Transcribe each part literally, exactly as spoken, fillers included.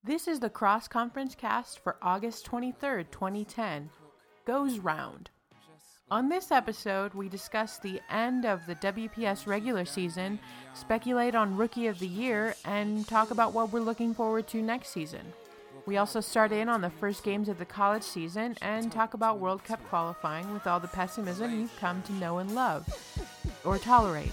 This is the Cross Conference cast for August twenty-third, twenty ten. Goes Round. On this episode, we discuss the end of the W P S regular season, speculate on Rookie of the Year, and talk about what we're looking forward to next season. We also start in on the first games of the college season and talk about World Cup qualifying with all the pessimism you've come to know and love. Or tolerate.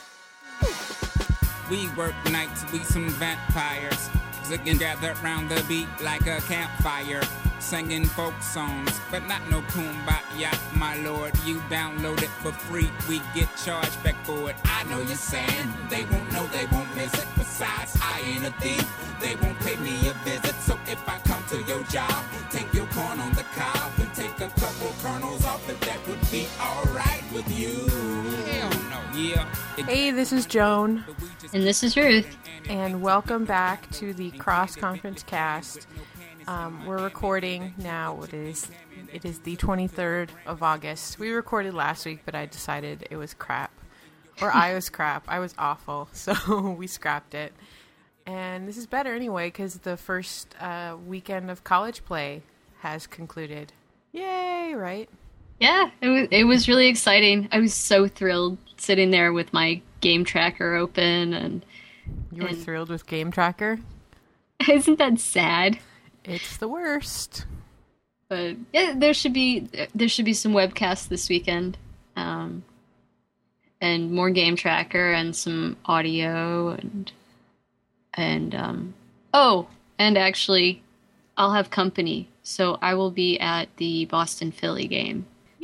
We work nights, we some vampires. Sitting gathered round the beat like a campfire, singing folk songs, but not no kumbaya, my lord. You download it for free, we get charged back for it. I know you're saying they won't know, they won't miss it. Besides, I ain't a thief, they won't pay me a visit. So if I come to your job, take your corn on the cob and take a couple kernels off, if that would be alright with you. Hell no, yeah. Hey, this is Joan. And this is Ruth. And welcome back to the Cross Conference cast. Um, we're recording now. It is it is the twenty-third of August. We recorded last week, but I decided it was crap. Or I was crap. I was awful. So we scrapped it. And this is better anyway, because the first uh, weekend of college play has concluded. Yay, right? Yeah, it was, it was really exciting. I was so thrilled sitting there with my game tracker open. and You were and... thrilled with Game Tracker? Isn't that sad? It's the worst. But yeah, there should be there should be some webcasts this weekend, um, and more Game Tracker and some audio and and um, oh, and actually, I'll have company, so I will be at the Boston Philly game.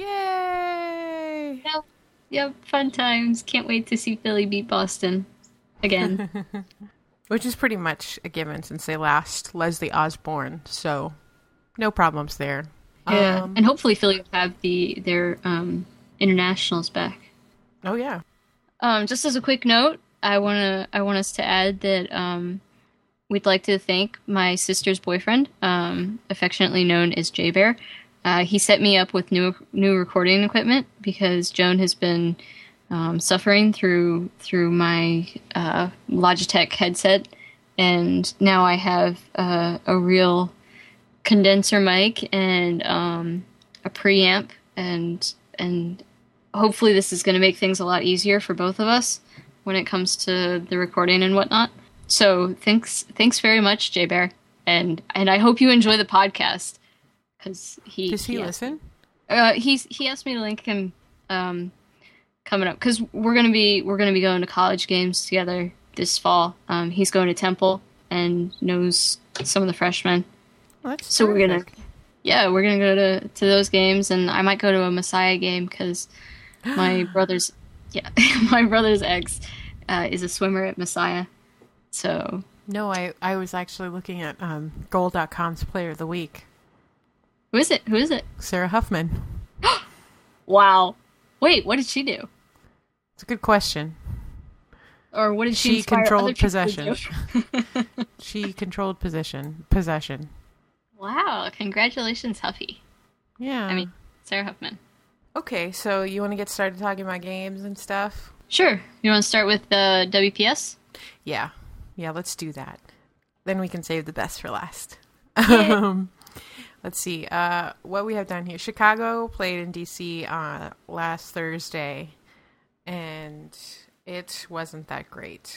Yay! Yep, yep, fun times. Can't wait to see Philly beat Boston again. Which is pretty much a given since they lost Leslie Osborne, so no problems there. Yeah, um, and hopefully Philly will have the their um, internationals back. Oh yeah. Um, just as a quick note, I wanna I want us to add that um, we'd like to thank my sister's boyfriend, um, affectionately known as J Bear. Uh, he set me up with new new recording equipment because Joan has been um, suffering through through my uh, Logitech headset, and now I have uh, a real condenser mic and um, a preamp, and and hopefully this is going to make things a lot easier for both of us when it comes to the recording and whatnot. So thanks thanks very much, J Bear, and and I hope you enjoy the podcast. Because he does he, he listen? Uh, he's he asked me to link him um, coming up because we're gonna be we're gonna be going to college games together this fall. Um, he's going to Temple and knows some of the freshmen. Well, that's so terrific. we're gonna yeah we're gonna go to, to those games, and I might go to a Messiah game because my brother's yeah my brother's ex uh, is a swimmer at Messiah. So no, I I was actually looking at um, Goal dot com's Player of the Week. Who is it? Who is it? Sarah Huffman. Wow. Wait, what did she do? It's a good question. Or what did she She inspire controlled other people possession. to do? She controlled possession. Possession. Wow. Congratulations, Huffy. Yeah. I mean, Sarah Huffman. Okay, so you want to get started talking about games and stuff? Sure. You want to start with the W P S? Yeah. Yeah, let's do that. Then we can save the best for last. Yeah. um, let's see. Uh, what we have done here. Chicago played in D C uh, last Thursday, and it wasn't that great.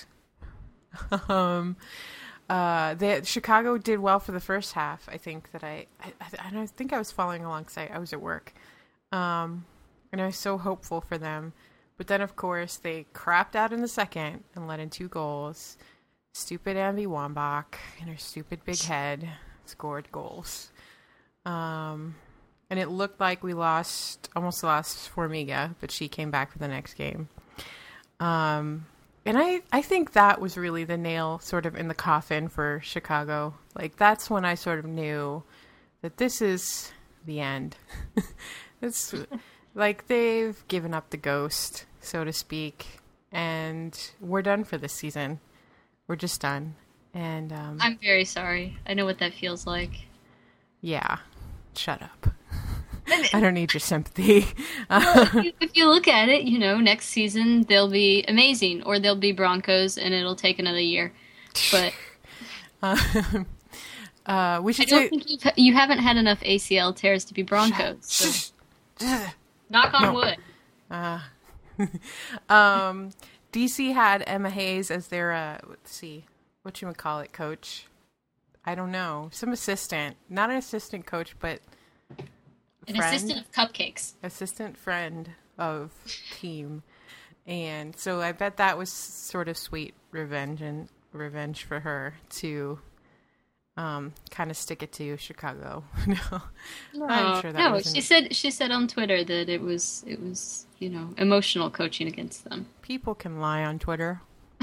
um, uh, the, Chicago did well for the first half. I think that I, I, I don't think I was following alongside. I was at work, um, and I was so hopeful for them. But then, of course, they crapped out in the second and let in two goals. Stupid Ambi Wambach and her stupid big head scored goals. Um, and it looked like we lost, almost lost Formiga, but she came back for the next game. Um, and I, I think that was really the nail sort of in the coffin for Chicago. Like, that's when I sort of knew that this is the end. It's like they've given up the ghost, so to speak, and we're done for this season. We're just done. And um, I'm very sorry. I know what that feels like. Yeah. Shut up. I don't need your sympathy. Well, if, you, if you look at it, you know, next season they'll be amazing, or they'll be Broncos, and it'll take another year. But um, Uh, we I should don't say. think you've, you haven't had enough A C L tears to be Broncos. So. Knock on No. wood. Uh, um, D C had Emma Hayes as their, uh, let's see, what you would call it, coach. I don't know. Some assistant. Not an assistant coach, but An friend. assistant of cupcakes. Assistant friend of team. And so I bet that was sort of sweet revenge and revenge for her to um, kind of stick it to Chicago. no, I'm sure that no, wasn't- she said she said on Twitter that it was it was you know emotional coaching against them. People can lie on Twitter.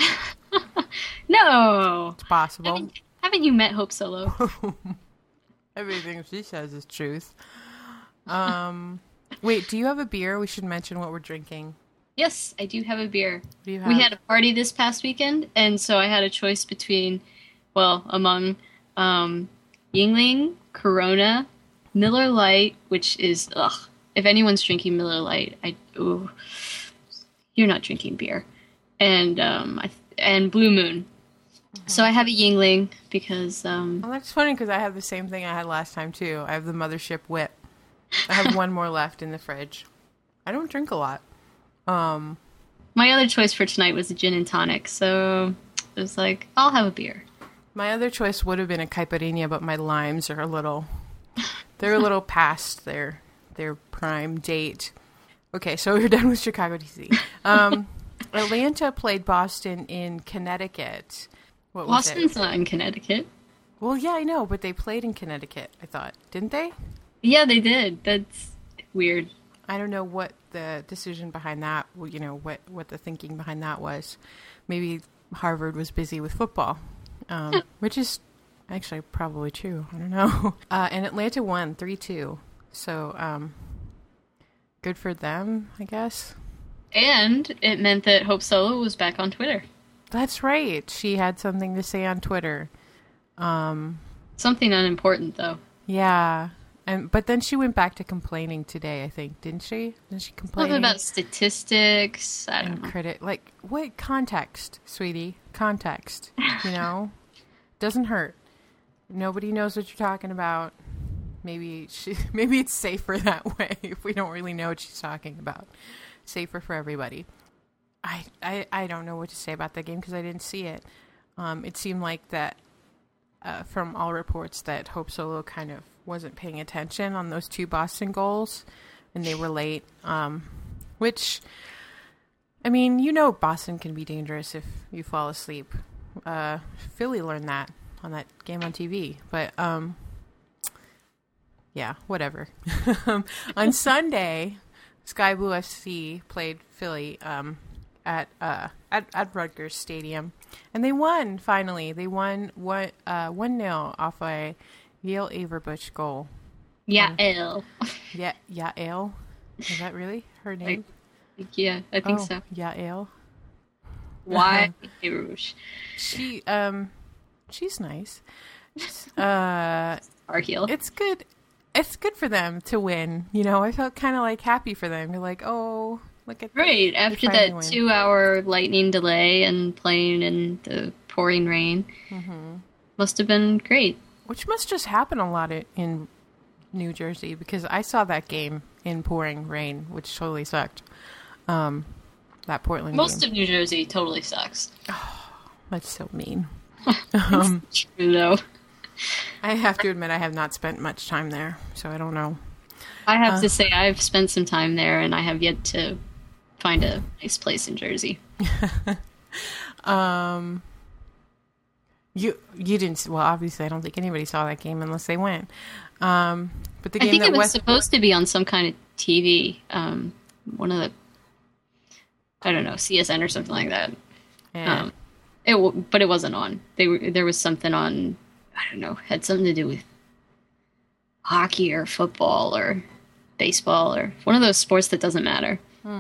No, It's possible. haven't, haven't you met Hope Solo? Everything she says is truth. Um, wait, do you have a beer? We should mention what we're drinking. Yes, I do have a beer. What do you have? We had a party this past weekend, and so I had a choice between, well, among um, Yingling, Corona, Miller Lite, which is ugh. If anyone's drinking Miller Lite, I ooh, you're not drinking beer, and um, I, and Blue Moon. Mm-hmm. So I have a Yingling because um, Well, that's funny because I have the same thing I had last time too. I have the Mothership Whip. I have one more left in the fridge. I don't drink a lot. Um, my other choice for tonight was a gin and tonic. So it was like, I'll have a beer. my other choice would have been a caipirinha, but my limes are a little, they're a little past their their prime date. Okay, so we're done with Chicago, D C. Um, Atlanta played Boston in Connecticut. What was Boston's it? not in Connecticut. Well, yeah, I know, but they played in Connecticut, I thought. Didn't they? Yeah, they did. That's weird. I don't know what the decision behind that, you know, what, what the thinking behind that was. Maybe Harvard was busy with football, um, which is actually probably true. I don't know. Uh, and Atlanta won three two. So um, good for them, I guess. And it meant that Hope Solo was back on Twitter. That's right. She had something to say on Twitter. Um, Something unimportant, though. yeah. And, but then she went back to complaining today, I think, didn't she? Didn't she complain? Something about statistics. I don't And know. critic, like, what context, sweetie? Context, you know? Doesn't hurt. Nobody knows what you're talking about. Maybe she, maybe it's safer that way if we don't really know what she's talking about. Safer for everybody. I, I, I don't know what to say about that game because I didn't see it. Um, it seemed like that, uh, from all reports, that Hope Solo kind of wasn't paying attention on those two Boston goals, and they were late. Um, which, I mean, you know, Boston can be dangerous if you fall asleep. Uh, Philly learned that on that game on T V, but um, yeah, whatever. On Sunday, Sky Blue F C played Philly um, at uh, at at Rutgers Stadium, and they won. Finally, they won one uh, one nil off a Yale Averbuch goal. Yeah, L. Yeah, Yael. Is that really her name? Yeah, I think oh, so. Yael. Why? Rouge. She um, she's nice. Uh, Archeel. it's good. It's good for them to win. You know, I felt kind of like happy for them. You're like, oh, look at Right, after finally that win. two-hour lightning delay and playing in the pouring rain. Mm-hmm. Must have been great. Which must just happen a lot i- in New Jersey because I saw that game in pouring rain, which totally sucked. Um, that Portland Most game. of New Jersey totally sucks. That's so mean. um, True, though. I have to admit I have not spent much time there, so I don't know. I have Uh. to say I've spent some time there, and I have yet to find a nice place in Jersey. Um, you you didn't. Well, obviously, I don't think anybody saw that game unless they went. Um, but the I game think that it was West supposed to be on some kind of T V. Um, one of the, I don't know, C S N or something like that. yeah. Um, it, w- but it wasn't on. They were, there was something on, I don't know, had something to do with hockey or football or baseball or one of those sports that doesn't matter.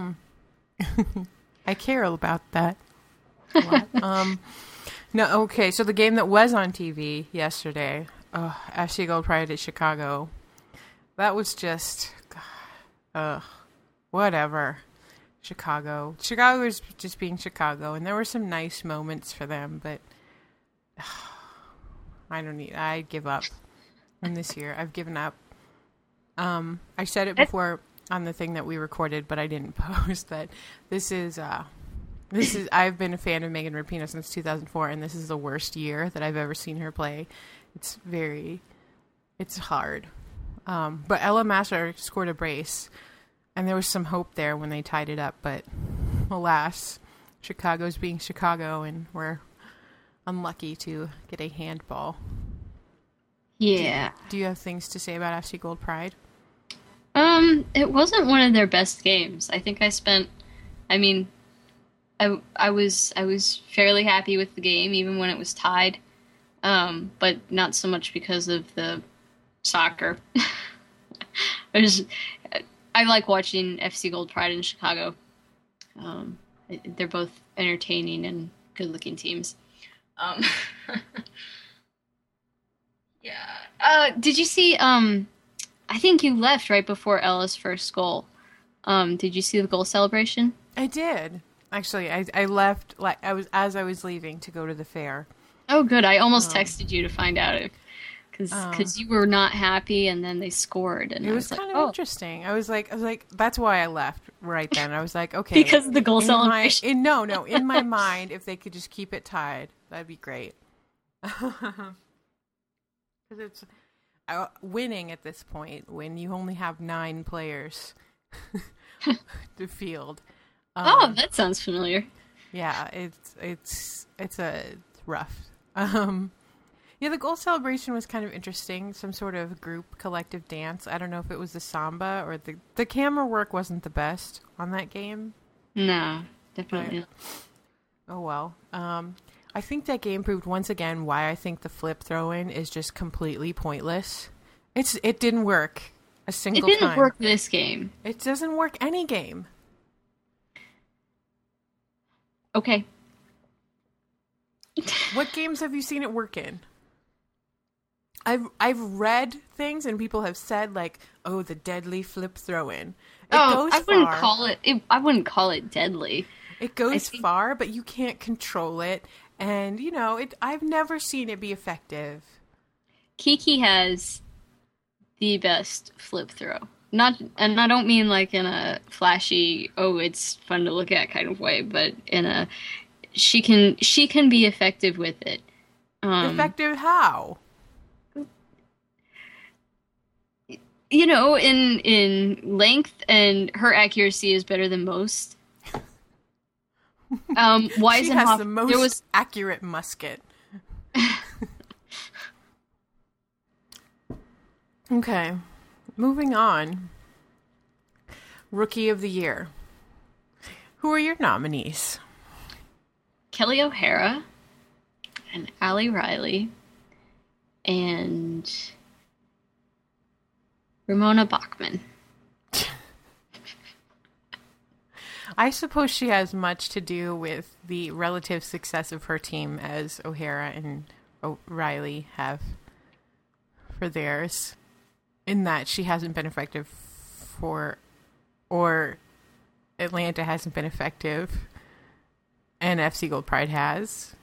I care about that a lot. um, no, okay. So the game that was on T V yesterday, uh, F C Gold Pride at Chicago, that was just, uh, whatever. Chicago. Chicago was just being Chicago, and there were some nice moments for them, but I don't need. I give up. And this year, I've given up. Um, I said it before on the thing that we recorded, but I didn't post that. This is. Uh, this is. I've been a fan of Megan Rapinoe since two thousand four, and this is the worst year that I've ever seen her play. It's very. It's hard. Um, but Ella Masser scored a brace, and there was some hope there when they tied it up. But alas, Chicago's being Chicago, and we're unlucky to get a handball. Yeah. Do, do you have things to say about F C Gold Pride? Um, it wasn't one of their best games. I think I spent. I mean, I I was I was fairly happy with the game, even when it was tied. Um, but not so much because of the soccer. I just, I like watching F C Gold Pride in Chicago. Um, they're both entertaining and good-looking teams. Um, yeah. Uh, did you see? Um, I think you left right before Ella's first goal. Um, did you see the goal celebration? I did. Actually, I I left like I was as I was leaving to go to the fair. Oh, good. I almost um, texted you to find out if. Because um, you were not happy, and then they scored, and it I was, was kind like, of oh. interesting. I was like, I was like, that's why I left right then. I was like, okay, Because of the goal in celebration. My, in, no, no, in my mind, if they could just keep it tied, that'd be great. Because it's uh, winning at this point when you only have nine players to field. Um, Oh, that sounds familiar. Yeah, it's it's it's a it's rough. Um, yeah, the goal celebration was kind of interesting. Some sort of group collective dance. I don't know if it was the samba or the the camera work wasn't the best on that game. No, definitely not. Oh well. Um, I think that game proved once again why I think the flip throw-in is just completely pointless. It's it didn't work a single It didn't time. work this game. It doesn't work any game. Okay. What games have you seen it work in? I've I've read things and people have said like, "Oh, the deadly flip throw-in." It oh, goes I wouldn't far. call it, it. I wouldn't call it deadly. It goes think- far, but you can't control it, and you know it. I've never seen it be effective. Kiki has the best flip throw. Not, and I don't mean like in a flashy, oh, it's fun to look at kind of way, but in a she can she can be effective with it. Um, Effective how? You know, in in length, and her accuracy is better than most. Um, She Weisenhoff, has the most there was accurate musket. Okay, moving on. Rookie of the Year. Who are your nominees? Kelly O'Hara and Allie Riley and Ramona Bachman. I suppose she has much to do with the relative success of her team as O'Hara and O'Reilly have for theirs, in that she hasn't been effective for, or Atlanta hasn't been effective, and F C Gold Pride has.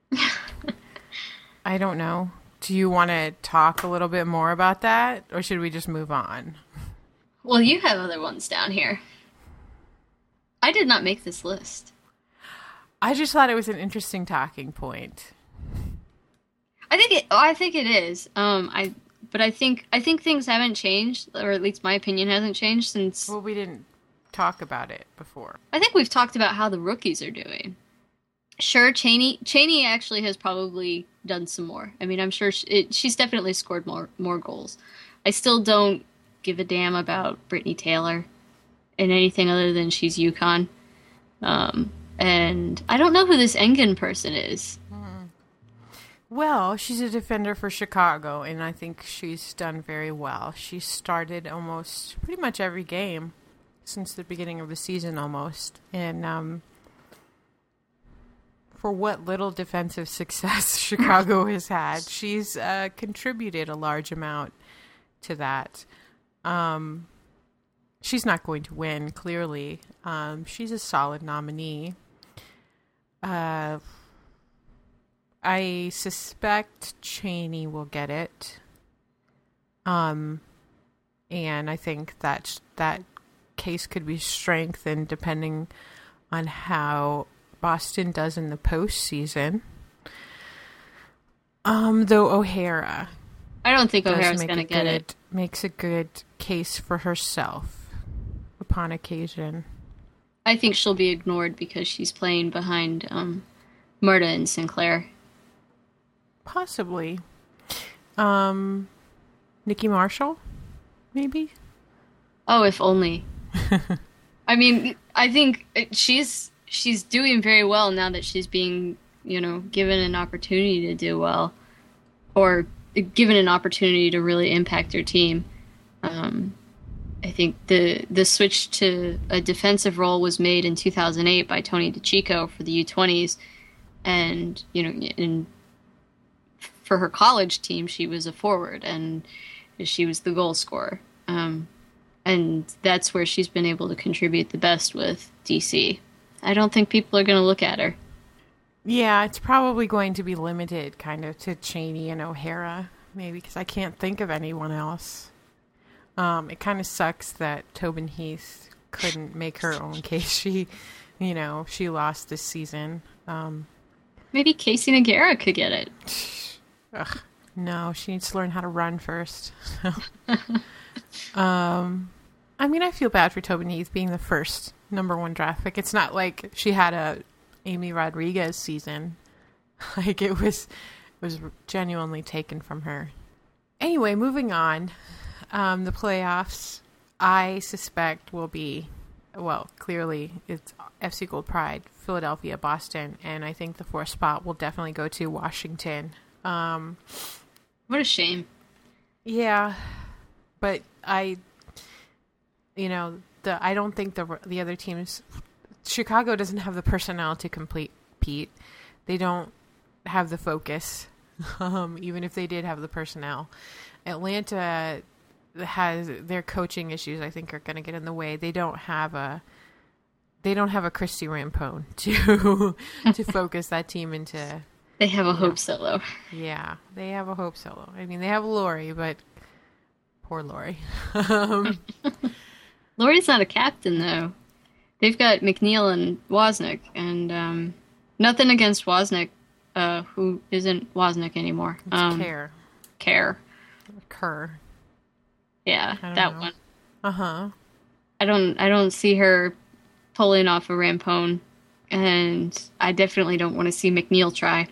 I don't know. Do you want to talk a little bit more about that, or should we just move on? Well, you have other ones down here. I did not make this list. I just thought it was an interesting talking point. I think it. I think it is. Um, I. But I think I think things haven't changed, or at least my opinion hasn't changed since. Well, we didn't talk about it before. I think we've talked about how the rookies are doing. Sure, Cheney. Cheney actually has probably done some more. I mean, I'm sure she, it, she's definitely scored more more goals. I still don't give a damn about Brittany Taylor and anything other than she's UConn. Um, and I don't know who this Engen person is. Well, she's a defender for Chicago, and I think she's done very well. She started almost pretty much every game since the beginning of the season, almost. And um, for what little defensive success Chicago has had, she's uh, contributed a large amount to that. Um, she's not going to win, clearly. Um, she's a solid nominee. Uh I suspect Cheney will get it. Um, and I think that that case could be strengthened depending on how Boston does in the postseason. Um, though O'Hara, I don't think does O'Hara's make going to a get good- it. Makes a good case for herself upon occasion. I think she'll be ignored because she's playing behind um, Marta and Sinclair. Possibly. Um, Nikki Marshall, maybe? Oh, if only. I mean, I think it- she's she's doing very well now that she's being, you know, given an opportunity to do well, or given an opportunity to really impact her team. Um, I think the the switch to a defensive role was made in two thousand eight by Tony DeCicco for the U twenties, and you know, in for her college team, she was a forward and she was the goal scorer. Um, and that's where she's been able to contribute the best with D C. I don't think people are going to look at her. Yeah, it's probably going to be limited kind of to Cheney and O'Hara, maybe, because I can't think of anyone else. Um, it kind of sucks that Tobin Heath couldn't make her own case. She, you know, she lost this season. Um, Maybe Casey Nagara could get it. ugh, no, she needs to learn how to run first. um, I mean, I feel bad for Tobin Heath being the first number one draft pick. It's not like she had a Amy Rodriguez season. Like it was, it was genuinely taken from her. Anyway, moving on. Um, the playoffs, I suspect, will be, well, clearly it's F C Gold Pride, Philadelphia, Boston, and I think the fourth spot will definitely go to Washington. Um, What a shame. yeah, but I, you know, the I don't think the the other teams, Chicago doesn't have the personnel to compete. Pete, they don't have the focus. Um, even if they did have the personnel, Atlanta has their coaching issues. I think are going to get in the way. They don't have a they don't have a Christy Rampone to to focus that team into. They have a Hope Solo. Yeah, they have a Hope Solo. I mean, they have Lori, but poor Lori. um, Lori's not a captain, though. They've got McNeil and Wozniak, and um, nothing against Wozniak, uh, who isn't Wozniak anymore. it's Um, Care, Care. Kerr. Yeah, I don't that know. one. Uh huh. I don't. I don't see her pulling off a Rampone, and I definitely don't want to see McNeil try.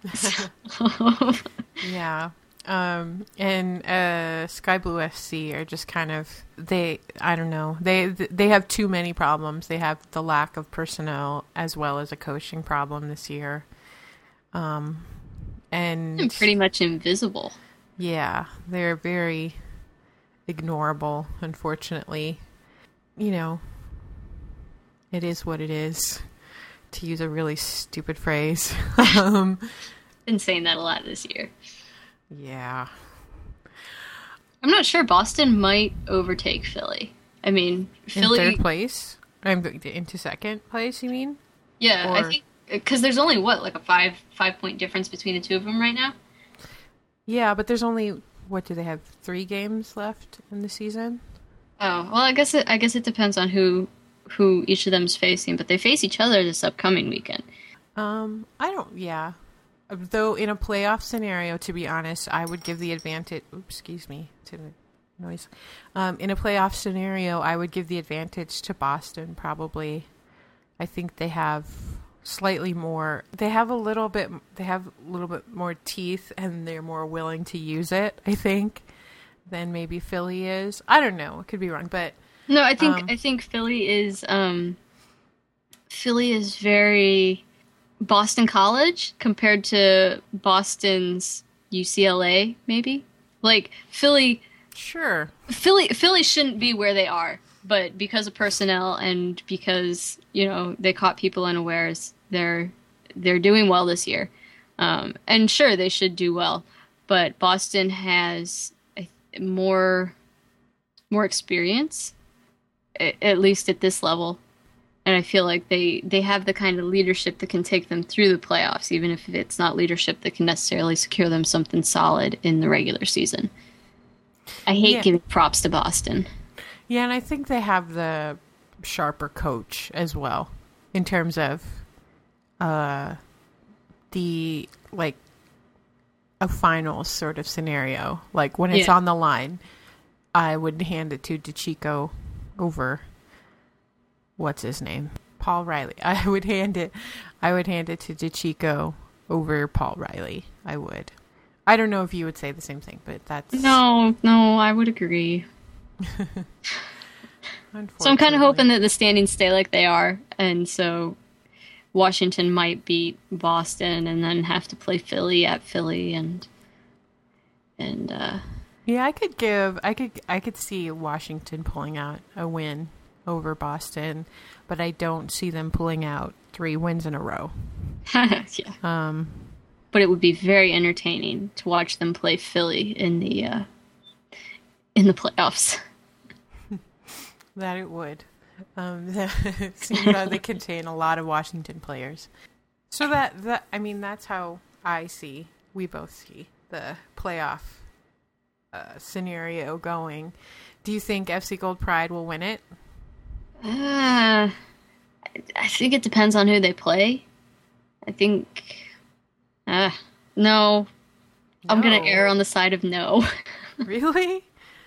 Yeah. Um, and uh, Sky Blue F C are just kind of they. I don't know. They they have too many problems. They have the lack of personnel as well as a coaching problem this year. Um, and Pretty much invisible. yeah, they're very ignorable. Unfortunately, you know, it is what it is. To use a really stupid phrase. um, Been saying that a lot this year. yeah. I'm not sure. Boston might overtake Philly. I mean, Philly. In third place? I'm into second place, you mean? Yeah, I Or- think because there's only what like a five five point difference between the two of them right now. Yeah, but there's only, what do they have, three games left in the season? Oh well, I guess it, I guess it depends on who who each of them's facing, but they face each other this upcoming weekend. Um, I don't, yeah. Though in a playoff scenario, to be honest, I would give the advantage, oops, excuse me, to the noise. Um, in a playoff scenario, I would give the advantage to Boston, probably. I think they have slightly more, they have a little bit, they have a little bit more teeth, and they're more willing to use it, I think, than maybe Philly is. I don't know, it could be wrong, but No, I think Um, I think Philly is um, Philly is very Boston College compared to Boston's U C L A, maybe. Like Philly, sure. Philly, Philly shouldn't be where they are, but because of personnel and because you know they caught people unawares, they're they're doing well this year. Um, and sure, they should do well, but Boston has a, more more experience, a- at least at this level. And I feel like they, they have the kind of leadership that can take them through the playoffs, even if it's not leadership that can necessarily secure them something solid in the regular season. I hate Yeah. giving props to Boston. Yeah, and I think they have the sharper coach as well in terms of uh, the, like, a finals sort of scenario. Like, when it's Yeah. on the line, I would hand it to DeChico over, what's his name? Paul Riley. I would hand it, I would hand it to DeChico over Paul Riley. I would. I don't know if you would say the same thing, but that's... No, no, I would agree. So I'm kind of hoping that the standings stay like they are, and so Washington might beat Boston and then have to play Philly at Philly, and and uh, Yeah, I could give, I could, I could see Washington pulling out a win over Boston, but I don't see them pulling out three wins in a row. yeah. Um, But it would be very entertaining to watch them play Philly in the uh, in the playoffs. that it would. Um, it seems that they contain a lot of Washington players. So that, that, I mean, that's how I see, we both see the playoff uh, scenario going. Do you think F C Gold Pride will win it? Uh, I think it depends on who they play. I think. Uh, no. I'm going No. to err on the side of no. Really?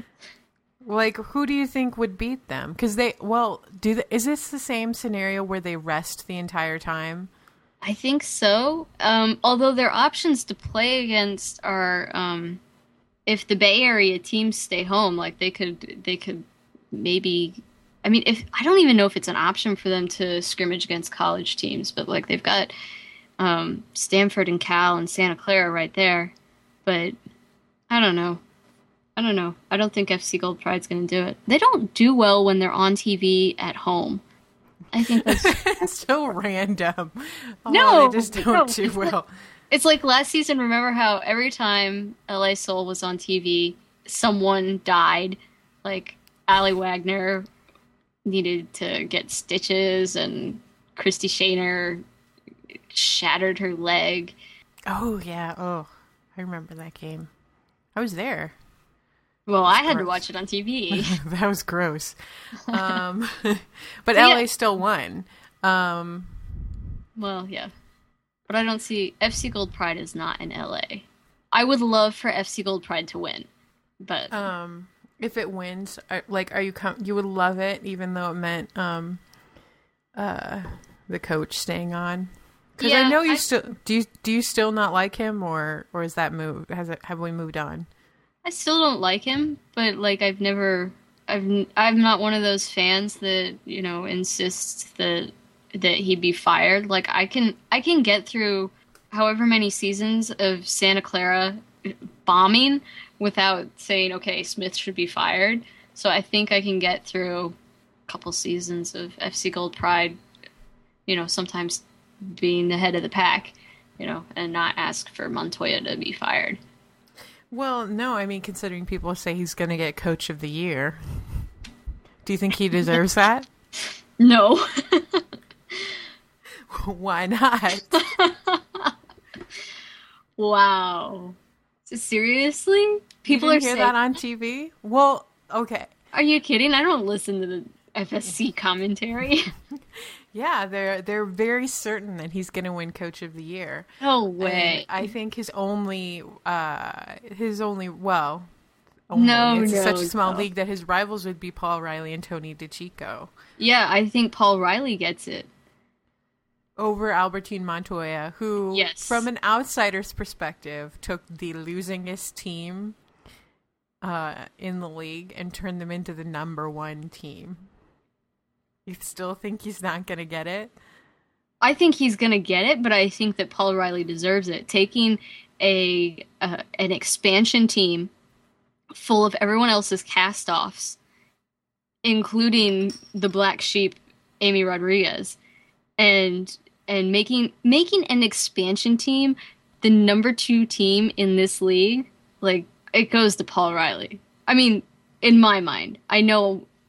Like, who do you think would beat them? Because they, well, do they, is this the same scenario where they rest the entire time? I think so. Um, although their options to play against are, um, if the Bay Area teams stay home, like they could, they could maybe. I mean, if I don't even know if it's an option for them to scrimmage against college teams, but like they've got um, Stanford and Cal and Santa Clara right there. But I don't know. I don't know. I don't think F C Gold Pride's going to do it. They don't do well when they're on T V at home. I think that's It's so random. Oh, No, they just don't no. do well. It's like last season. Remember how every time L A Soul was on T V, someone died. Like Allie Wagner needed to get stitches, and Christy Shaner shattered her leg. Oh yeah. Oh, I remember that game. I was there. Well, I had to Gross. watch it on T V. That was gross. Um, but yeah. L A still won. Um, Well, yeah. But I don't see... F C Gold Pride is not in L A. I would love for F C Gold Pride to win. But... um, if it wins, are, like, are you com- you would love it, even though it meant um, uh, the coach staying on? Because Yeah, I know you I- still do. You, do you still not like him, or or is that move? Has it? Have we moved on? I still don't like him, but like I've never, I've, n- I'm not one of those fans that you know insists that that he be fired. Like I can, I can get through however many seasons of Santa Clara bombing without saying, okay, Smith should be fired. So I think I can get through a couple seasons of F C Gold Pride. You know, sometimes being the head of the pack, you know, and not ask for Montoya to be fired. Well, no. I mean, considering people say he's going to get Coach of the Year, do you think he deserves that? No. Why not? Wow. So seriously? People you are didn't hear saying, that on T V? Well, okay. are you kidding? I don't listen to the F S C commentary. Yeah, they're they're very certain that he's going to win Coach of the Year. No And way. I think his only, uh, his only, well, only, No, it's no, such a small no. league that his rivals would be Paul Riley and Tony DeChico Yeah, I think Paul Riley gets it. over Albertine Montoya, who, Yes. from an outsider's perspective, took the losingest team uh, in the league and turned them into the number one team. You still think he's not going to get it? I think he's going to get it, but I think that Paul Riley deserves it. Taking a uh, an expansion team full of everyone else's cast-offs, including the black sheep, Amy Rodriguez, and and making making an expansion team the number two team in this league, like, it goes to Paul Riley. I mean, in my mind, I know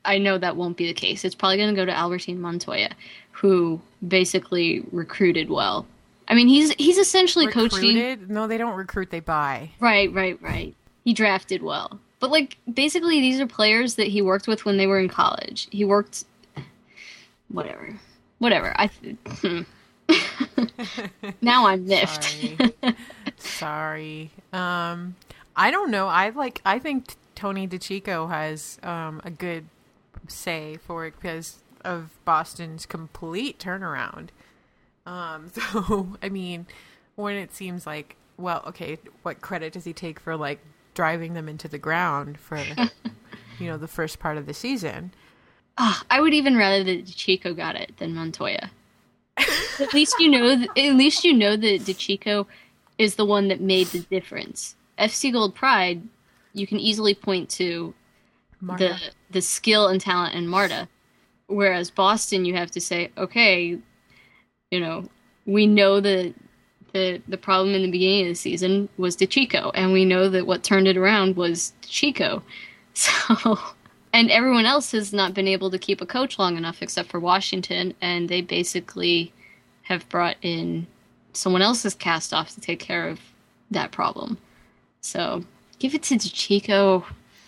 I know that won't be the case. It's probably going to go to Albertine Montoya, who basically recruited well. I mean, he's he's essentially Recruited? coaching. No, they don't recruit, they buy. Right, right, right. He drafted well. But, like, basically these are players that he worked with when they were in college. He worked... Whatever. Whatever. I... Hmm. Now I'm miffed. Sorry. Sorry. Um, I don't know. I like. I think Tony DeCicco has um, a good say for it because of Boston's complete turnaround. Um, so, I mean, when it seems like, well, okay, what credit does he take for like driving them into the ground for, you know, the first part of the season? Oh, I would even rather that DeCicco got it than Montoya. At least you know. That, at least you know that DeCicco is the one that made the difference. F C Gold Pride, you can easily point to Marta. the the skill and talent in Marta, whereas Boston, you have to say, okay, you know, we know that the the problem in the beginning of the season was DeCicco, and we know that what turned it around was DeCicco. So. And everyone else has not been able to keep a coach long enough except for Washington, and they basically have brought in someone else's cast off to take care of that problem. So give it to DeCicco.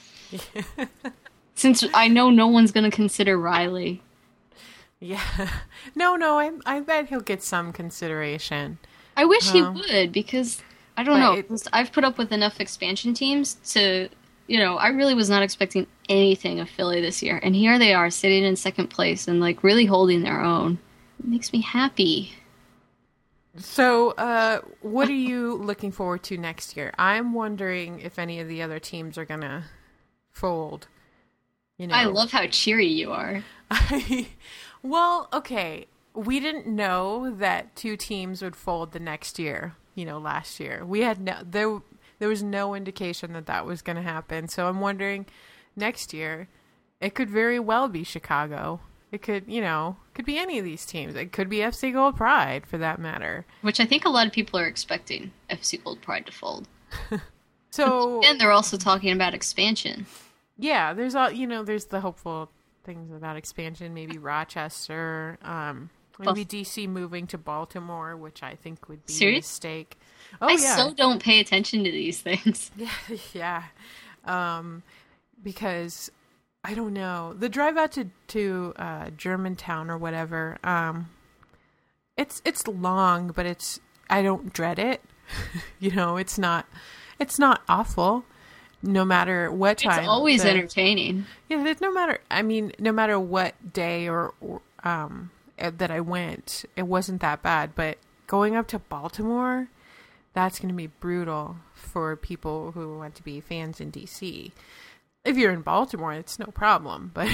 Since I know no one's going to consider Riley. Yeah. No, no, I I bet he'll get some consideration. I wish Um, he would, because, I don't but know, it- I've put up with enough expansion teams to... You know, I really was not expecting anything of Philly this year. And here they are, sitting in second place and, like, really holding their own. It makes me happy. So, uh, what are you looking forward to next year? I'm wondering if any of the other teams are going to fold. You know, I love how cheery you are. Well, okay. We didn't know that two teams would fold the next year, you know, last year. We had no... There, There was no indication that that was going to happen. So I'm wondering next year, it could very well be Chicago. It could, you know, could be any of these teams. It could be F C Gold Pride for that matter. Which I think a lot of people are expecting F C Gold Pride to fold. So, And they're also talking about expansion. yeah, there's all, you know, there's the hopeful things about expansion. Maybe Rochester, um, maybe D C moving to Baltimore, which I think would be Serious? a mistake. Oh, I yeah. so don't pay attention to these things. Yeah, yeah. Um, because I don't know, the drive out to to uh, Germantown or whatever. Um, it's it's long, but it's I don't dread it. You know, it's not it's not awful. No matter what time, It's always the- entertaining. Yeah, that no matter. I mean, no matter what day or, or um uh, that I went, it wasn't that bad. But going up to Baltimore, that's going to be brutal for people who want to be fans in D C. If you're in Baltimore, it's no problem. But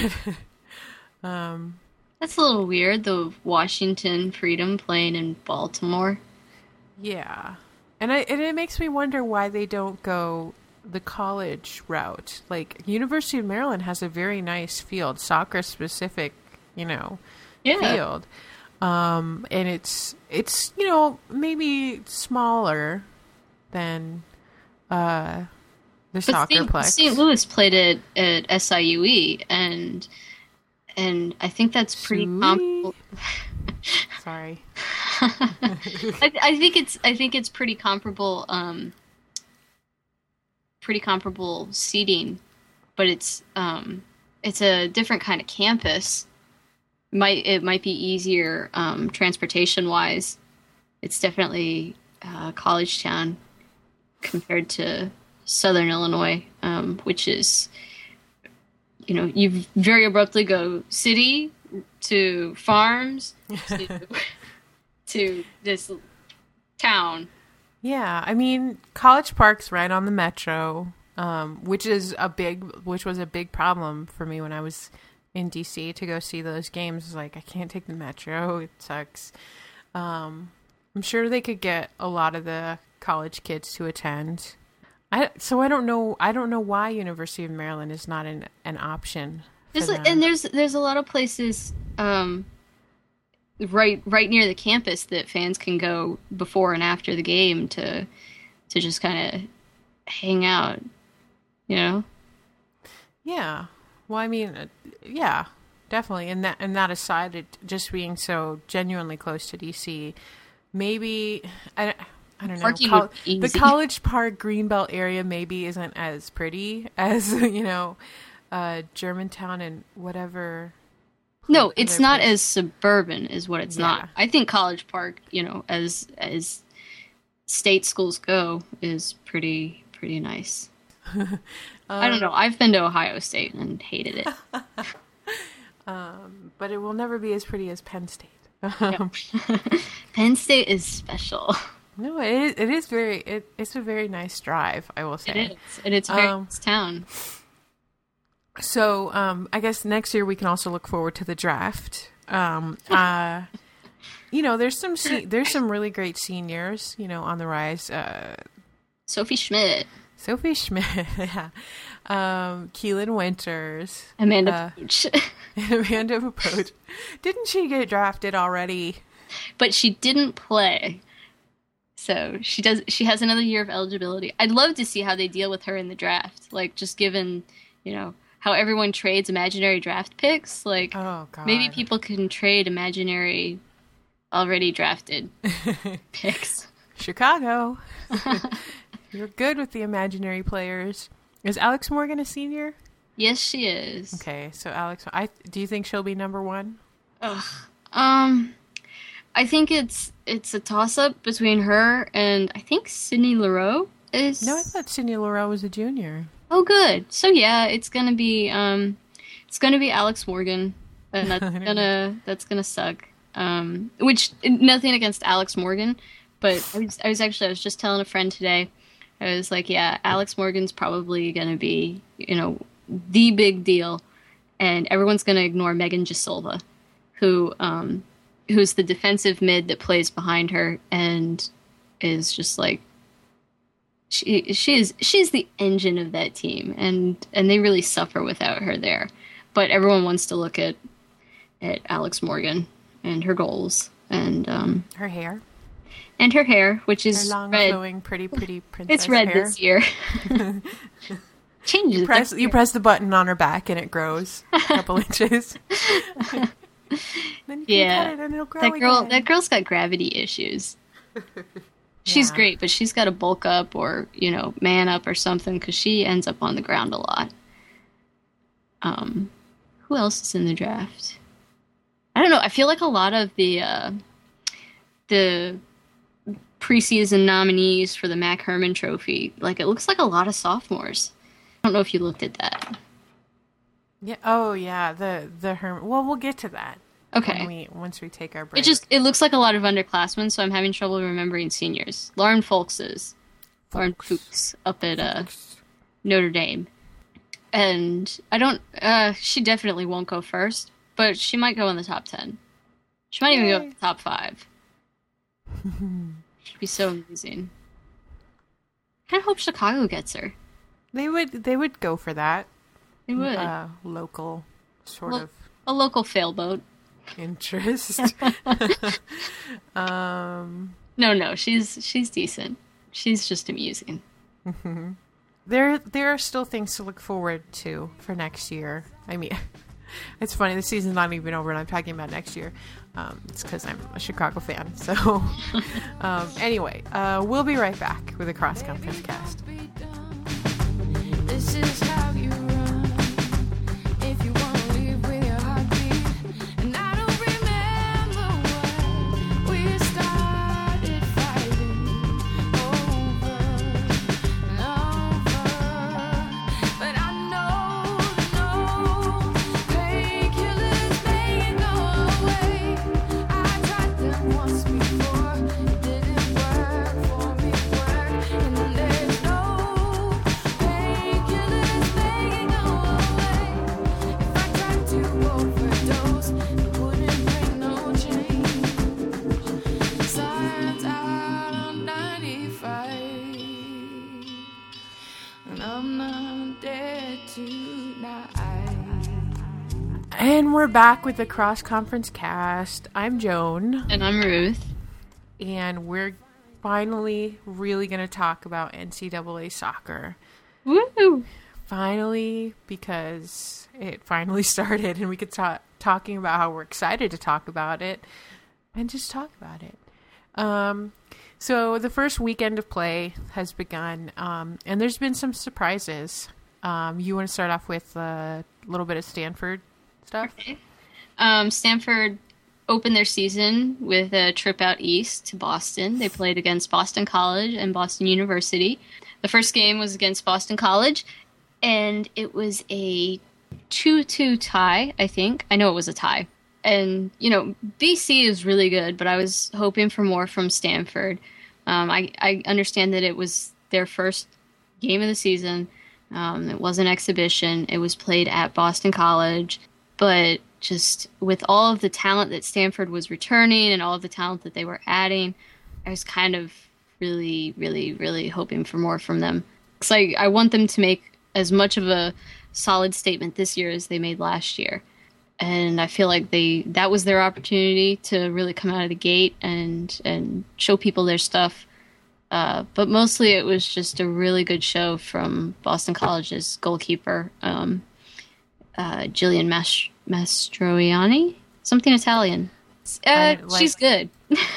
um, That's a little weird, the Washington Freedom playing in Baltimore. yeah, and I and it makes me wonder why they don't go the college route. Like University of Maryland has a very nice field, soccer specific, you know, Yeah. field. Um, and it's, it's, you know, maybe smaller than, uh, the But soccer Saint plex. Saint Louis played it at S I U E, and and I think that's pretty Sui? comparable. Sorry. I, I think it's I think it's pretty comparable. Um, pretty comparable seating, but it's um, it's a different kind of campus. Might it might be easier um, transportation wise. It's definitely uh, college town compared to Southern Illinois, um, which is, you know, you very abruptly go city to farms to, to this town. Yeah, I mean, College Park's right on the metro, um, which is a big, which was a big problem for me when I was in D C to go see those games. Like, I can't take the metro; it sucks. Um, I'm sure they could get a lot of the college kids to attend. I so I don't know. I don't know why University of Maryland is not an an option. for There's a, them. and there's there's a lot of places um, right right near the campus that fans can go before and after the game to to just kind of hang out, you know. Yeah. Well, I mean, uh, yeah, definitely. And that and that aside, it just being so genuinely close to D C, maybe I, I don't know. Parking Col- would be the easy. College Park Greenbelt area maybe isn't as pretty as you know, uh, Germantown and whatever. No, it's other not place. as suburban is what it's Yeah. not. I think College Park, you know, as as state schools go, is pretty pretty nice. I don't know. I've been to Ohio State and hated it. Um, but it will never be as pretty as Penn State. Yeah. Penn State is special. No, it is, it is very. It, it's a very nice drive, I will say. It is, and it's a very Um, nice town. So, um, I guess next year we can also look forward to the draft. Um, uh, you know, there's some se- there's some really great seniors, you know, on the rise. Uh, Sophie Schmidt, Sophie Schmidt, yeah. um, Keelan Winters, Amanda uh, Pooch. Amanda Poach. Didn't she get drafted already? But she didn't play. So she does. She has another year of eligibility. I'd love to see how they deal with her in the draft. Like, just given, you know, how everyone trades imaginary draft picks. Like, Oh God, maybe people can trade imaginary, already drafted picks. Chicago. You're good with the imaginary players. Is Alex Morgan a senior? Yes, she is. Okay, so Alex, I do you think she'll be number one? Um, I think it's it's a toss up between her and I think Sydney Leroux is. No, I thought Sydney Leroux was a junior. Oh, good. So yeah, it's gonna be um, it's gonna be Alex Morgan, and that's gonna that's gonna suck. Um, which nothing against Alex Morgan, but I was I was actually I was just telling a friend today. I was like, yeah, Alex Morgan's probably gonna be, you know, the big deal, and everyone's gonna ignore Megan Gisilva, who um, who's the defensive mid that plays behind her and is just like. She she is she's the engine of that team, and, and they really suffer without her there. But everyone wants to look at at Alex Morgan and her goals and um Her hair, and her hair, which her is long, red. flowing, pretty, pretty princess It's red hair. this year. Changes. Press, every you year. press the button on her back and it grows a couple inches. Then you can Yeah. cut it and it'll grow That girl. again. That girl's got gravity issues. She's Yeah. great, but she's got to bulk up or, you know, man up or something because she ends up on the ground a lot. Um, who else is in the draft? I don't know. I feel like a lot of the uh, the preseason nominees for the Mac Herman Trophy, like it looks like a lot of sophomores. I don't know if you looked at that. Yeah. Oh, yeah. The the Herman. Well, we'll get to that. Okay. When we once we take our break. It just it looks like a lot of underclassmen, so I'm having trouble remembering seniors. Lauren Folks is Lauren Fuchs up at uh, Notre Dame, and I don't. Uh, she definitely won't go first, but she might go in the top ten. She might even go in the top five. She'd be so amazing. I kind of hope Chicago gets her. They would they would go for that. They would. Uh, local sort Well- of A local failboat. interest. um, No, no, she's she's decent. She's just amusing. there there are still things to look forward to for next year. I mean, it's funny. The season's not even over, and I'm talking about next year. Um, it's because I'm a Chicago fan. So, um, anyway, uh, we'll be right back with a cross conference cast. This is how you run. If you want to leave with your heartbeat. And I don't remember what we started fighting over and over. But I know the no painkillers may go away. I tried them once before. It didn't work for me, work. And there's no painkillers may go away. If I tried to overdose, it wouldn't bring no change. Signs out on ninety-five, and I'm not dead tonight. And we're back with the cross conference cast. I'm Joan, And I'm Ruth. and we're finally really going to talk about N C double A soccer. Woo! finally, because it finally started and we could talk talking about how we're excited to talk about it and just talk about it. Um, so the first weekend of play has begun, um, and there's been some surprises. Um, you want to start off with a little bit of Stanford stuff? Okay. Um, Stanford opened their season with a trip out east to Boston. They played against Boston College and Boston University. The first game was against Boston College, and it was a two two tie, I think. I know it was a tie. And, you know, B C is really good, but I was hoping for more from Stanford. Um, I, I understand that it was their first game of the season. Um, it was an exhibition. It was played at Boston College. But just with all of the talent that Stanford was returning and all of the talent that they were adding, I was kind of really, really, really hoping for more from them. Because I, I want them to make as much of a solid statement this year as they made last year. And I feel like they that was their opportunity to really come out of the gate and, and show people their stuff. Uh, but mostly it was just a really good show from Boston College's goalkeeper, um, uh, Jillian Mas- Mastroianni, something Italian. Uh, like- she's good.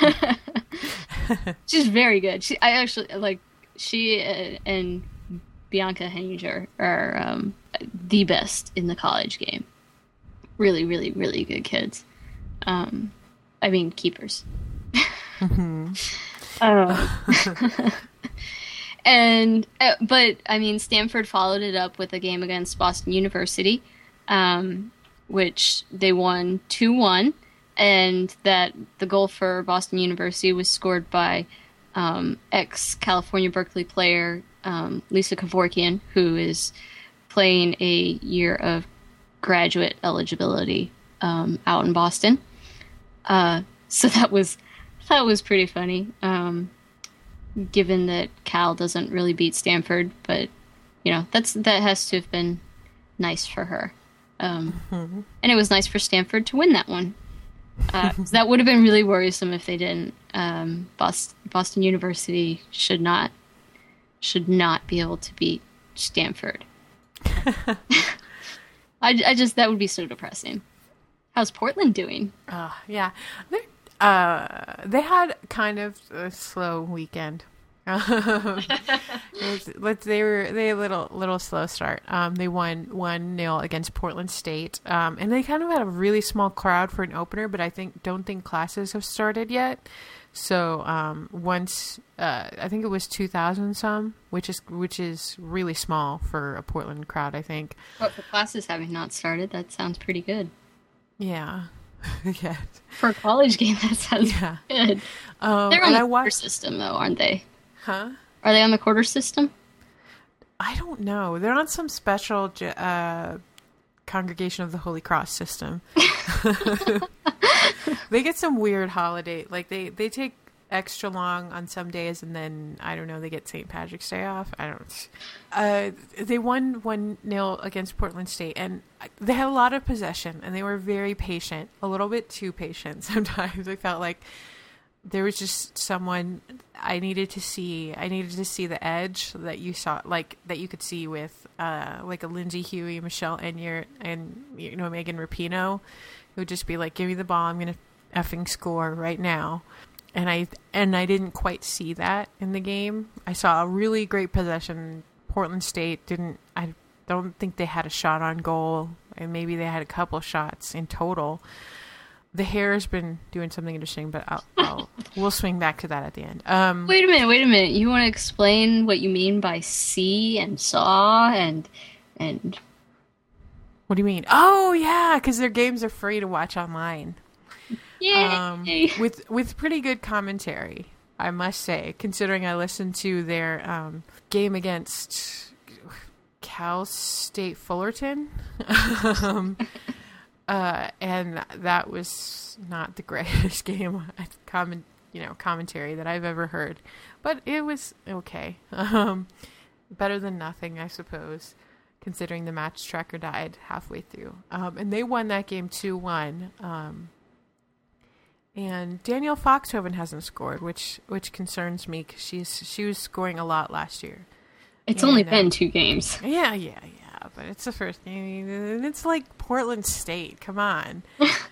She's very good. She, I actually like she uh, and Bianca Henninger are um, the best in the college game. Really, really, really good kids. Um, I mean, keepers. Mm-hmm. um, and uh, but I mean, Stanford followed it up with a game against Boston University, um, which they won two one, and that the goal for Boston University was scored by um, ex-California Berkeley player um, Lisa Kevorkian, who is playing a year of graduate eligibility um, out in Boston. Uh, so that was that was pretty funny, um, given that Cal doesn't really beat Stanford. But you know, that's that has to have been nice for her, um, Mm-hmm. and it was nice for Stanford to win that one. Uh, 'cause that would have been really worrisome if they didn't. Um, Boston, Boston University should not should not be able to beat Stanford. I, I just, that would be so depressing. How's Portland doing? Uh, yeah, they uh, they had kind of a slow weekend. It was- let's they were they had a little little slow start. Um, they won one nil against Portland State, um, and they kind of had a really small crowd for an opener. But I think don't think classes have started yet. So um, once uh, I think it was two thousand some, which is which is really small for a Portland crowd. I think. But for classes having not started, that sounds pretty good. Yeah. Yeah. For a college game, that sounds Yeah. good. Um, They're on and the I quarter watched. system, though, aren't they? Huh? Are they on the quarter system? I don't know. They're on some special j- uh, Congregation of the Holy Cross system. They get some weird holiday. Like they, they take extra long on some days, and then I don't know. They get Saint Patrick's Day off. I don't. Uh, they won one nil against Portland State, and they had a lot of possession, and they were very patient. A little bit too patient sometimes. I felt like there was just someone I needed to see. I needed to see the edge that you saw, like that you could see with, uh, like a Lindsay Huey, Michelle Enyart, and you know Megan Rapinoe. It would just be like, "Give me the ball. I'm gonna effing score right now." And I and I didn't quite see that in the game. I saw a really great possession. Portland State didn't. I don't think they had a shot on goal, and maybe they had a couple shots in total. The hair has been doing something interesting, but I'll, I'll we'll swing back to that at the end. Um, Wait a minute, wait a minute. You want to explain what you mean by see and saw and and what do you mean? Oh yeah, because their games are free to watch online. yay? Um, with with pretty good commentary, I must say, considering I listened to their um, game against Cal State Fullerton. um, Uh, and that was not the greatest game, comment, you know, commentary that I've ever heard, but it was okay. Um, better than nothing, I suppose, considering the match tracker died halfway through. Um, and they won that game two one. Um, and Danielle Foxhoven hasn't scored, which which concerns me because she's she was scoring a lot last year. It's only and, uh, been two games. Yeah, yeah, yeah. but it's the first game, and it's like Portland State. Come on.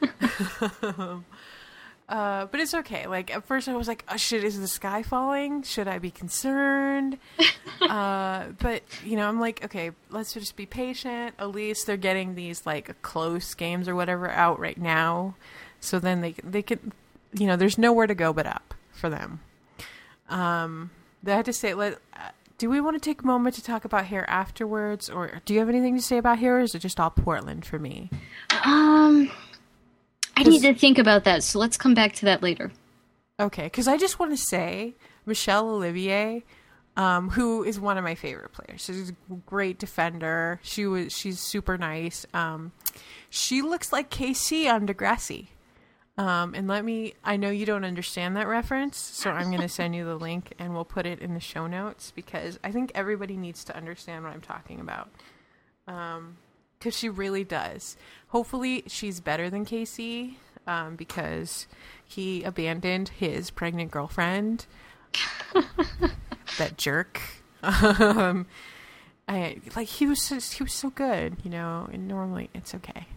Uh, but it's okay. Like, at first I was like, oh, shit, is the sky falling? Should I be concerned? uh, but, you know, I'm like, okay, let's just be patient. At least they're getting these, like, close games or whatever out right now. So then they, they can, you know, there's nowhere to go but up for them. Um, I had to say, let, uh, do we want to take a moment to talk about hair afterwards? Or do you have anything to say about hair, or is it just all Portland for me? Um... I need to think about that, so let's come back to that later. Okay, because I just want to say, Michelle Olivier, um, who is one of my favorite players. She's a great defender. She was she's super nice. Um, she looks like K C on Degrassi. Um, and let me, I know you don't understand that reference, so I'm going to send you the link and we'll put it in the show notes because I think everybody needs to understand what I'm talking about. Um, because she really does. Hopefully she's better than Casey, um, because he abandoned his pregnant girlfriend. That jerk. Um, I like he was just, he was so good, you know. And normally it's okay.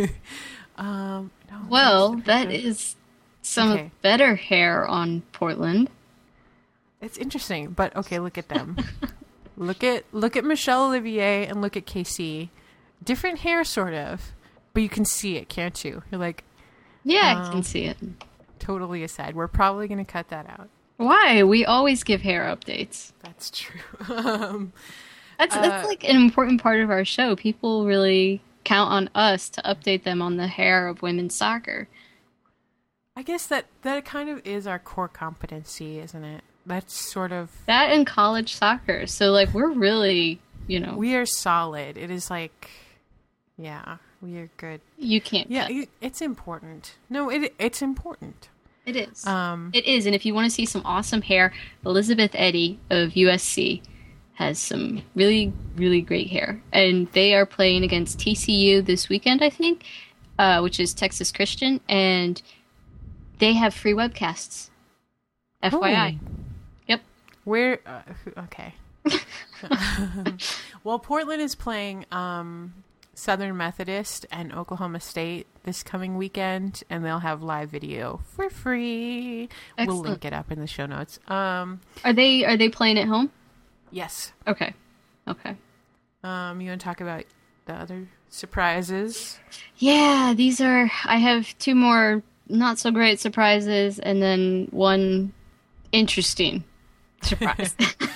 um, no, Well, it's- that is some Okay. better hair on Portland. It's interesting, but okay. Look at them. look at look at Michelle Olivier and look at K C. Different hair, sort of, but you can see it, can't you? You're like, Yeah, I Um, can see it. totally aside. We're probably going to cut that out. Why? We always give hair updates. That's true. um, That's that's Uh, like an important part of our show. People really count on us to update them on the hair of women's soccer. I guess that, that kind of is our core competency, isn't it? That's sort of, That and college soccer. So like we're really, you know, we are solid. It is like, yeah, we are good. you can't. Yeah, cut. it, it's important. No, it it's important. It is. Um, It is, and if you want to see some awesome hair, Elizabeth Eddy of U S C has some really, really great hair. And they are playing against T C U this weekend, I think, uh, which is Texas Christian, and they have free webcasts. F Y I. Oh. Yep. Where, uh, who- okay. Well, Portland is playing um, Southern Methodist and Oklahoma State this coming weekend, and they'll have live video for free. We'll Excellent. link it up in the show notes. Um, Are they are they playing at home? yes. Okay. Okay. Um, you want to talk about the other surprises? Yeah, these are. I have two more not so great surprises, and then one interesting surprise.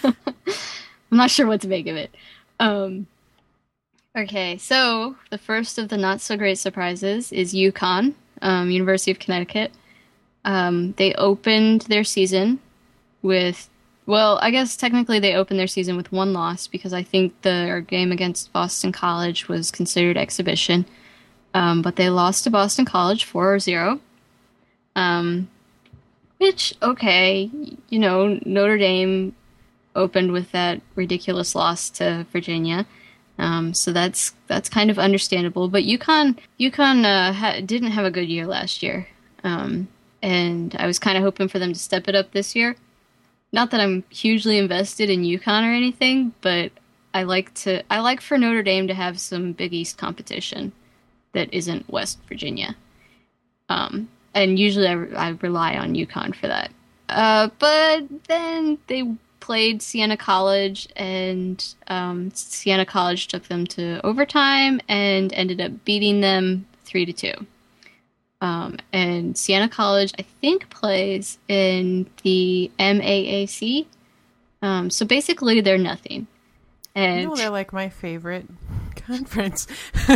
I'm not sure what to make of it. Um, okay, so the first of the not so great surprises is UConn, um, University of Connecticut. Um, they opened their season with, well, I guess technically they opened their season with one loss because I think their game against Boston College was considered exhibition. Um, but they lost to Boston College four zero. Um, which, okay, you know, Notre Dame opened with that ridiculous loss to Virginia. Um, so that's that's kind of understandable. But UConn, UConn uh, ha- didn't have a good year last year. Um, and I was kind of hoping for them to step it up this year. Not that I'm hugely invested in UConn or anything, but I like to I like for Notre Dame to have some Big East competition that isn't West Virginia. Um, and usually I, I rely on UConn for that. Uh, but then they played Siena College, and um, Siena College took them to overtime and ended up beating them three to two. Um, and Siena College, I think, plays in the M A A C. Um, so basically, they're nothing. And You know, they're like my favorite conference.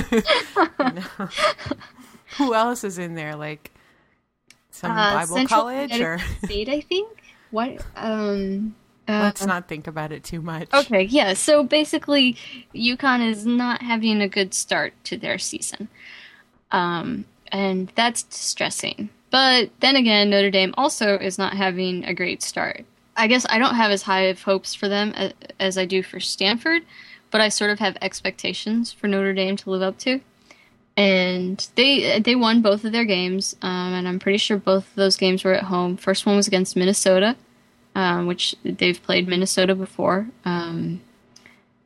No. Who else is in there? Like some uh, Bible Central college, or Connecticut State, I think. What? Um, uh, let's not think about it too much. Okay, yeah. So basically, UConn is not having a good start to their season. Um, and that's distressing. But then again, Notre Dame also is not having a great start. I guess I don't have as high of hopes for them as, as I do for Stanford, but I sort of have expectations for Notre Dame to live up to. And they they won both of their games, um, and I'm pretty sure both of those games were at home. First one was against Minnesota, um, which they've played Minnesota before. Um,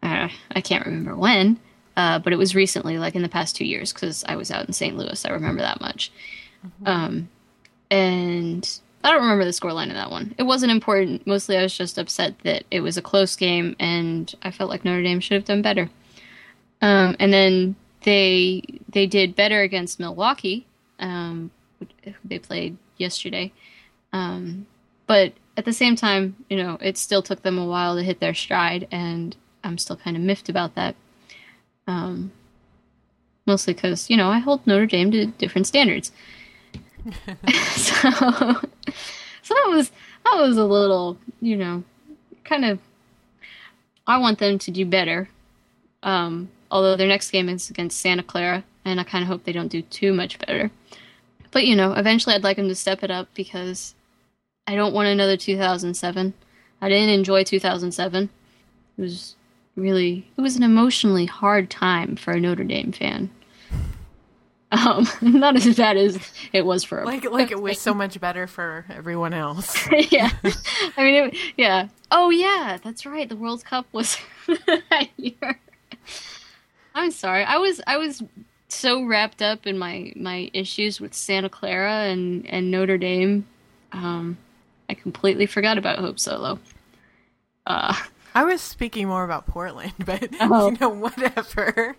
uh, I can't remember when, uh, but it was recently, like in the past two years, because I was out in Saint Louis. I remember that much. Mm-hmm. Um, and I don't remember the scoreline of that one. It wasn't important. Mostly I was just upset that it was a close game, and I felt like Notre Dame should have done better. Um, and then they they did better against Milwaukee. Um, they played yesterday. Um, but at the same time, you know, it still took them a while to hit their stride, and I'm still kind of miffed about that. Um, mostly because, you know, I hold Notre Dame to different standards. so, so that was that was a little, you know, kind of. I want them to do better. Um, although their next game is against Santa Clara, and I kind of hope they don't do too much better. But you know, eventually I'd like them to step it up because I don't want another two thousand seven. I didn't enjoy two thousand seven. It was really it was an emotionally hard time for a Notre Dame fan. Um, not as bad as it was for a like like it was so much better for everyone else. yeah, I mean, it, yeah. Oh yeah, that's right. The World Cup was that year. I'm sorry. I was I was so wrapped up in my, my issues with Santa Clara and, and Notre Dame. Um, I completely forgot about Hope Solo. Uh, I was speaking more about Portland, but oh. you know, whatever.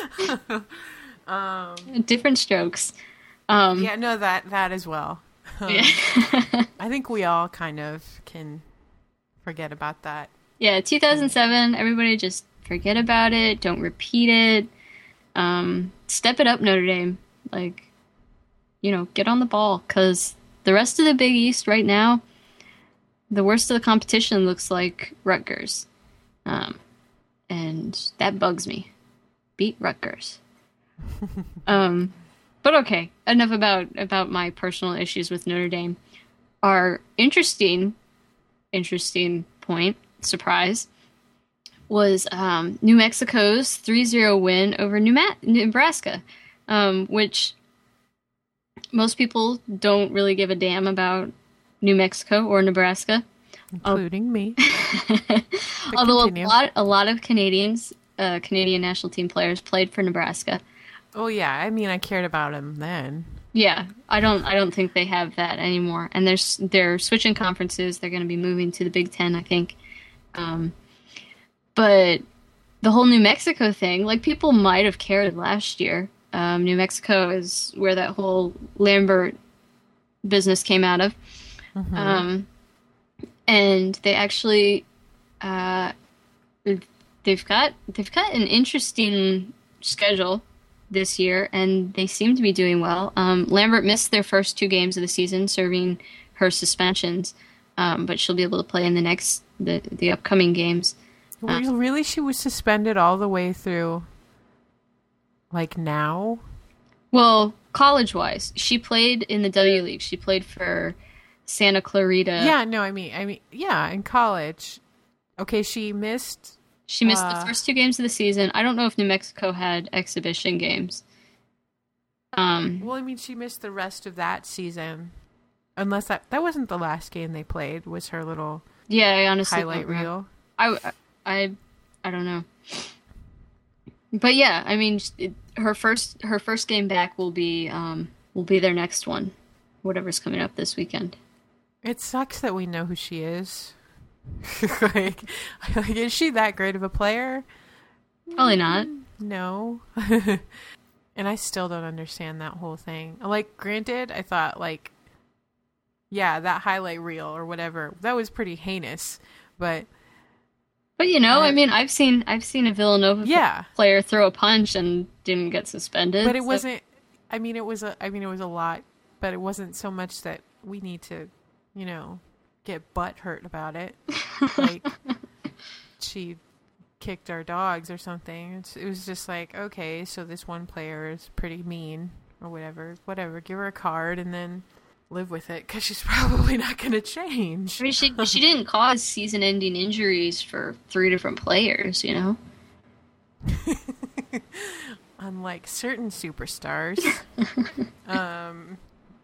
um, Different strokes. Um, yeah, no, that that as well. Um, yeah. I think we all kind of can forget about that. Yeah, two thousand seven. Everybody just forget about it. Don't repeat it. Um, step it up, Notre Dame. Like, you know, get on the ball, because the rest of the Big East right now, the worst of the competition looks like Rutgers. Um, and that bugs me. Beat Rutgers. um, but okay, enough about, about my personal issues with Notre Dame. Our interesting, interesting point, surprise, was um, New Mexico's three zero win over New Ma- Nebraska, um, which most people don't really give a damn about New Mexico or Nebraska. Including me. Although continue. a lot, a lot of Canadians, uh, Canadian national team players played for Nebraska. Oh yeah, I mean, I cared about him then. Yeah, I don't, I don't think they have that anymore. And they're they're switching conferences. They're going to be moving to the Big Ten, I think. Um, But the whole New Mexico thing, like, people might have cared last year. Um, New Mexico is where that whole Lambert business came out of. Mm-hmm. Um, and they actually, uh, they've got, they've got an interesting schedule this year, and they seem to be doing well. Um, Lambert missed their first two games of the season, serving her suspensions. Um, but she'll be able to play in the next, the, the upcoming games. Uh, really? She was suspended all the way through, like, now? Well, college-wise. She played in the W League. She played for Santa Clarita. Yeah, no, I mean, I mean, yeah, in college. Okay, she missed... She missed uh, the first two games of the season. I don't know if New Mexico had exhibition games. Um, well, I mean, she missed the rest of that season. Unless that... That wasn't the last game they played, was her little yeah, I honestly highlight reel. I... I, I don't know, but yeah, I mean, it, her first her first game back will be um will be their next one, whatever's coming up this weekend. It sucks that we know who she is. like, like, is she that great of a player? Probably not. No. And I still don't understand that whole thing. Like, granted, I thought, like, yeah, that highlight reel or whatever, that was pretty heinous, but. But you know, Uh, I mean, I've seen I've seen a Villanova Yeah. player throw a punch and didn't get suspended. But it so- wasn't. I mean, it was a. I mean, it was a lot, but it wasn't so much that we need to, you know, get butt hurt about it. Like, she kicked our dogs or something. It's, it was just like, okay, so this one player is pretty mean or whatever. Whatever. Give her a card and then live with it, because she's probably not going to change. I mean, she she didn't cause season-ending injuries for three different players, you know. Unlike certain superstars, um,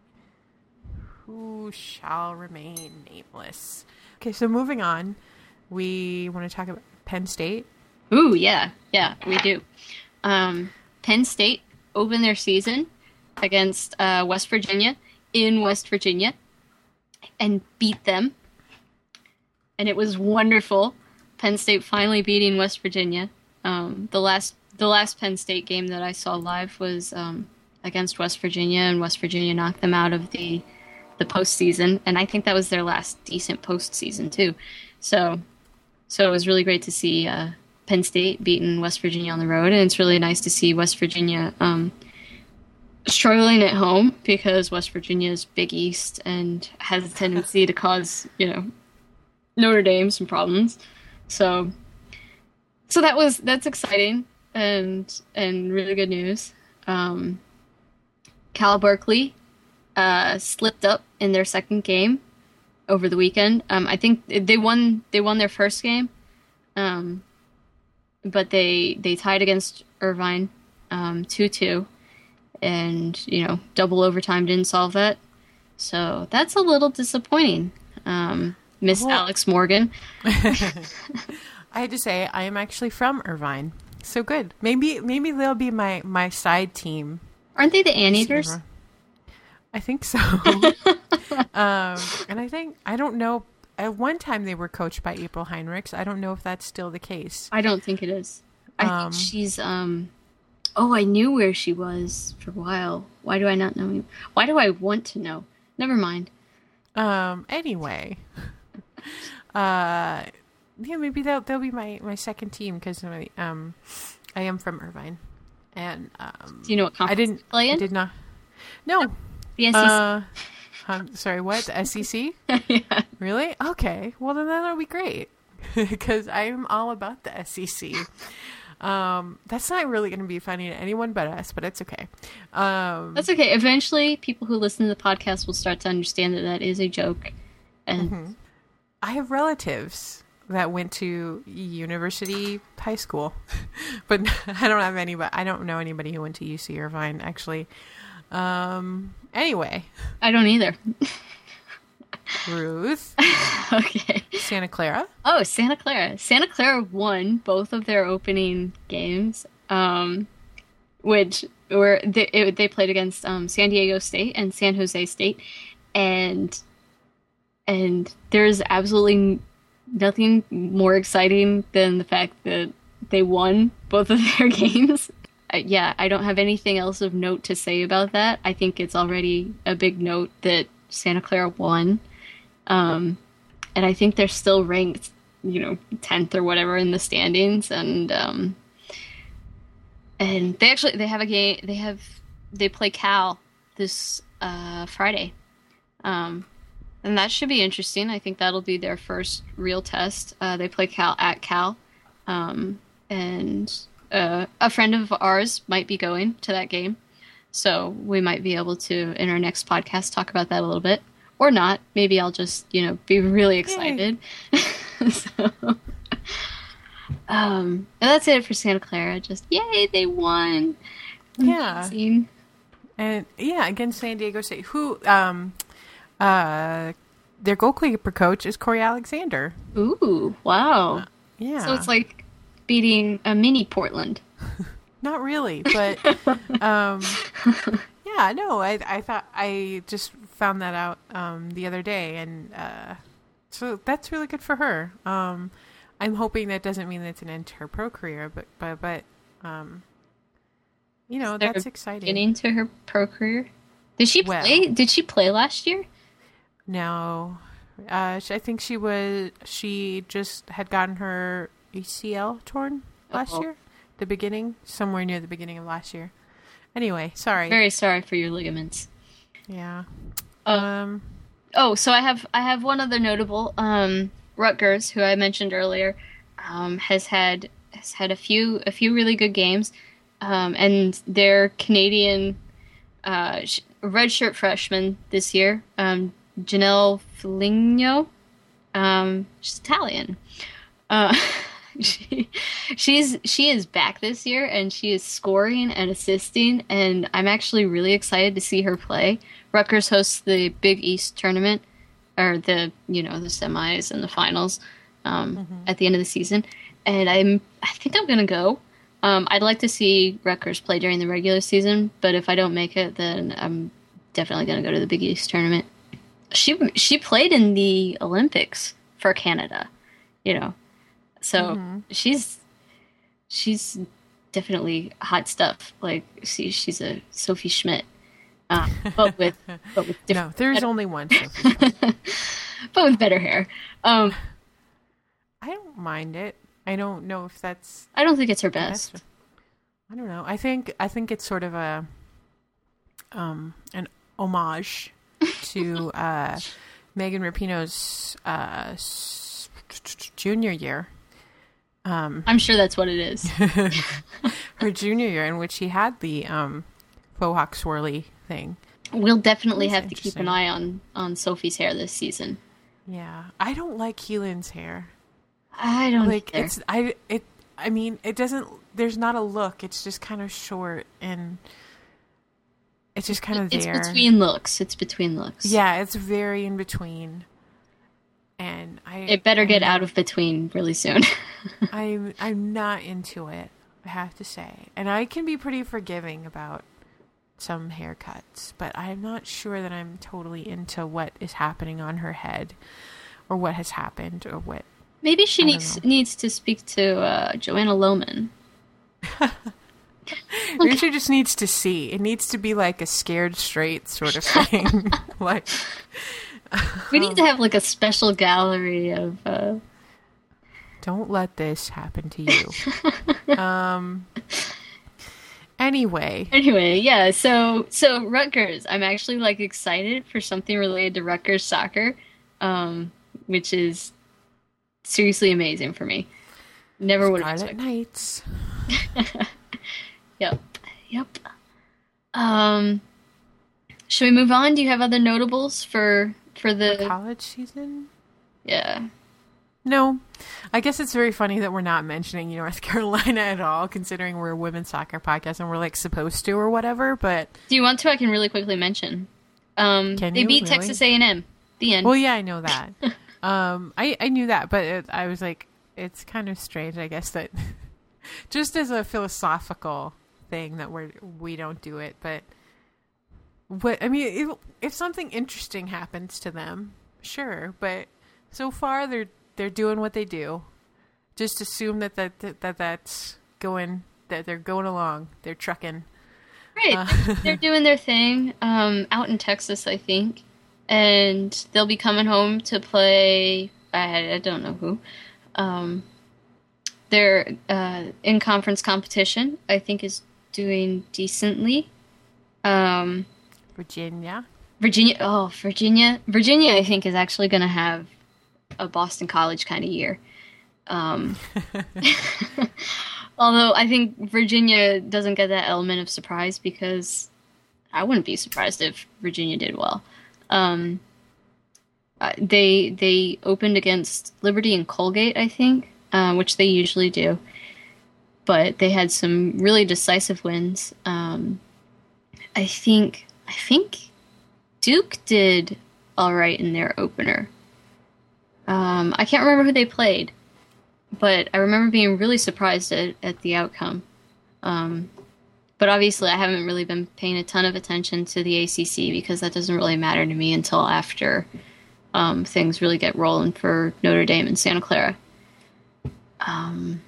who shall remain nameless. Okay, so moving on, we want to talk about Penn State. Ooh, yeah, yeah, we do. Um, Penn State opened their season against uh, West Virginia in West Virginia and beat them. And it was wonderful. Penn State finally beating West Virginia. Um, the last the last Penn State game that I saw live was um, against West Virginia, and West Virginia knocked them out of the the postseason. And I think that was their last decent postseason too. So, so it was really great to see uh, Penn State beating West Virginia on the road, and it's really nice to see West Virginia um, struggling at home because West Virginia is Big East and has a tendency to cause, you know, Notre Dame some problems. So, so that was that's exciting and and really good news. Um, Cal Berkeley uh, slipped up in their second game over the weekend. Um, I think they won they won their first game, um, but they they tied against Irvine um, two two, and you know double overtime didn't solve that. So that's a little disappointing. Um, Miss Well- Alex Morgan. I had to say I am actually from Irvine, so good. Maybe maybe they'll be my my side team. Aren't they the Anteaters? I think so. um, and I think I don't know. At one time, they were coached by April Heinrichs. I don't know if that's still the case. I don't think it is. I Um, think she's, um, oh, I knew where she was for a while. Why do I not know? Why do I want to know? Never mind. Um. Anyway, uh, yeah, maybe they'll they'll be my, my second team because um, I am from Irvine, and um, Do you know what I conference didn't they play I in? did not. No. The S E C. Uh, I'm sorry. What, the S E C? Yeah. Really? Okay. Well, then that'll be great because I'm all about the S E C. Um, that's not really going to be funny to anyone but us, but it's okay. Um, That's okay. Eventually, people who listen to the podcast will start to understand that that is a joke. And Mm-hmm. I have relatives that went to University High School, but I don't have any. But I don't know anybody who went to U C Irvine actually. Um. Anyway, I don't either. Ruth, Okay. Santa Clara. Oh, Santa Clara. Santa Clara won both of their opening games, um, which were they, it, they played against um, San Diego State and San Jose State, and and there's absolutely nothing more exciting than the fact that they won both of their games. Uh, yeah, I don't have anything else of note to say about that. I think it's already a big note that Santa Clara won. Um, and I think they're still ranked, you know, tenth or whatever in the standings. And, um, and they actually, they have a game, they have, they play Cal this, uh, Friday. Um, and that should be interesting. I think that'll be their first real test. Uh, they play Cal at Cal. Um, and, uh, a friend of ours might be going to that game. So we might be able to, in our next podcast, talk about that a little bit. Or not. Maybe I'll just, you know, be really excited. so, um, and that's it for Santa Clara. Just, yay, they won. Yeah. Amazing. And yeah, against San Diego State, who um, uh, their goalkeeper coach is Corey Alexander. Ooh, wow. Yeah, So it's like beating a mini Portland. not really, but um, yeah, no, I I thought I just found that out um the other day, and uh, so that's really good for her. Um, I'm hoping that doesn't mean that it's an end to her pro career, but but but um, you know, They're that's exciting. Getting to her pro career. Did she Well. play? Did she play last year? No, uh, sh- I think she was. She just had gotten her A C L torn last Uh-oh. year, the beginning, somewhere near the beginning of last year. Anyway, sorry. Very sorry for your ligaments. yeah. Uh, Um. Oh, so I have I have one other notable. Um, Rutgers, who I mentioned earlier, um, has had has had a few a few really good games, um, and their Canadian uh, sh- redshirt freshman this year, um, Janelle Foligno, um, she's Italian. Uh, she she's she is back this year, and she is scoring and assisting, and I'm actually really excited to see her play. Rutgers hosts the Big East tournament, or the you know the semis and the finals um, at the end of the season, and I'm I think I'm gonna go. Um, I'd like to see Rutgers play during the regular season, but if I don't make it, then I'm definitely gonna go to the Big East tournament. She she played in the Olympics for Canada, you know, so Mm-hmm. she's she's definitely hot stuff. Like, see, she's a Sophie Schmidt, uh, but with but with No, different, there's better, only one. Sophie. but with better hair. Um, I don't mind it. I don't know if that's I don't think it's her the best. best. I don't know. I think I think it's sort of a um an homage to uh, Megan Rapinoe's uh, s- junior year. Um, I'm sure that's what it is. her junior year, in which she had the um, faux hawk swirly thing. We'll definitely That's have to keep an interesting. eye on on Sophie's hair this season. Yeah, I don't like Keelan's hair. I don't Like either. it's I it. I mean, it doesn't. There's not a look. It's just kind of short and it's just kind of It's there. between looks. It's between looks. Yeah, it's very in between. And I It better get I'm out of between really soon. I'm I'm not into it, I have to say. And I can be pretty forgiving about some haircuts, but I'm not sure that I'm totally into what is happening on her head or what has happened or what. Maybe she I don't needs know. needs to speak to uh, Joanna Lohman. Maybe she just needs to see. It needs to be like a scared straight sort of thing. Like We need to have like a special gallery of. Uh... don't let this happen to you. um Anyway, Anyway, yeah. So so Rutgers. I'm actually like excited for something related to Rutgers soccer, um, which is seriously amazing for me. Never would have Scarlet expected. Knights. Yep. Yep. Um, should we move on? Do you have other notables for for the? College season? Yeah. No. I guess it's very funny that we're not mentioning North Carolina at all, considering we're a women's soccer podcast and we're like supposed to or whatever, but Do you want to? I can really quickly mention. Um, Can they you? beat Really? Texas A and M. The end. well, yeah, I know that. um, I, I knew that, but it, I was like, it's kind of strange, I guess, that just as a philosophical thing that we're, we don't do it, but what, I mean, if, if something interesting happens to them, sure, but so far they're, they're doing what they do. Just assume that that, that, that that's going, that they're going along, they're trucking. Right. Uh, They're, they're doing their thing um, out in Texas, I think, and they'll be coming home to play. I, I don't know who. Um, their uh, in conference competition, I think, is doing decently. Um, Virginia. Virginia, oh, Virginia, Virginia, I think is actually going to have a Boston College kind of year. Um, although I think Virginia doesn't get that element of surprise because I wouldn't be surprised if Virginia did well. Um, uh, they they opened against Liberty and Colgate, I think, uh, which they usually do, but they had some really decisive wins. Um, I think I think Duke did all right in their opener. Um, I can't remember who they played, but I remember being really surprised at, at the outcome. Um, but obviously, I haven't really been paying a ton of attention to the A C C because that doesn't really matter to me until after um, things really get rolling for Notre Dame and Santa Clara. Um,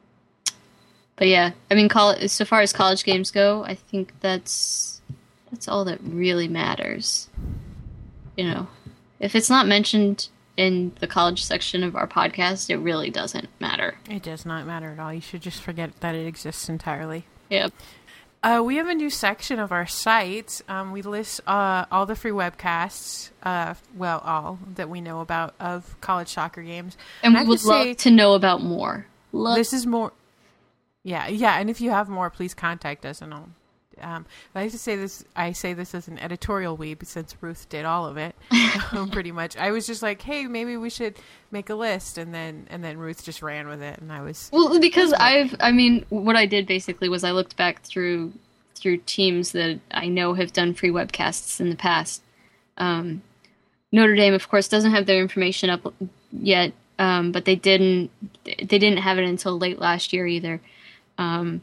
but yeah, I mean, col- so far as college games go, I think that's that's all that really matters. You know, if it's not mentioned in the college section of our podcast, it really doesn't matter. It does not matter at all. You should just forget that it exists entirely. Yep. Uh, we have a new section of our site. Um, we list uh, all the free webcasts, uh, well, all that we know about of college soccer games. And I we have would to love say, to know about more. Love- this is more. Yeah, yeah, and if you have more, please contact us and I'll. Um, but I have to say this. I say this as an editorial weeb since Ruth did all of it, um, pretty much. I was just like, "Hey, maybe we should make a list," and then and then Ruth just ran with it, and I was Well, because I've, I mean, what I did basically was I looked back through through teams that I know have done free webcasts in the past. Um, Notre Dame, of course, doesn't have their information up yet um, but they didn't. They didn't have it until late last year either. Um,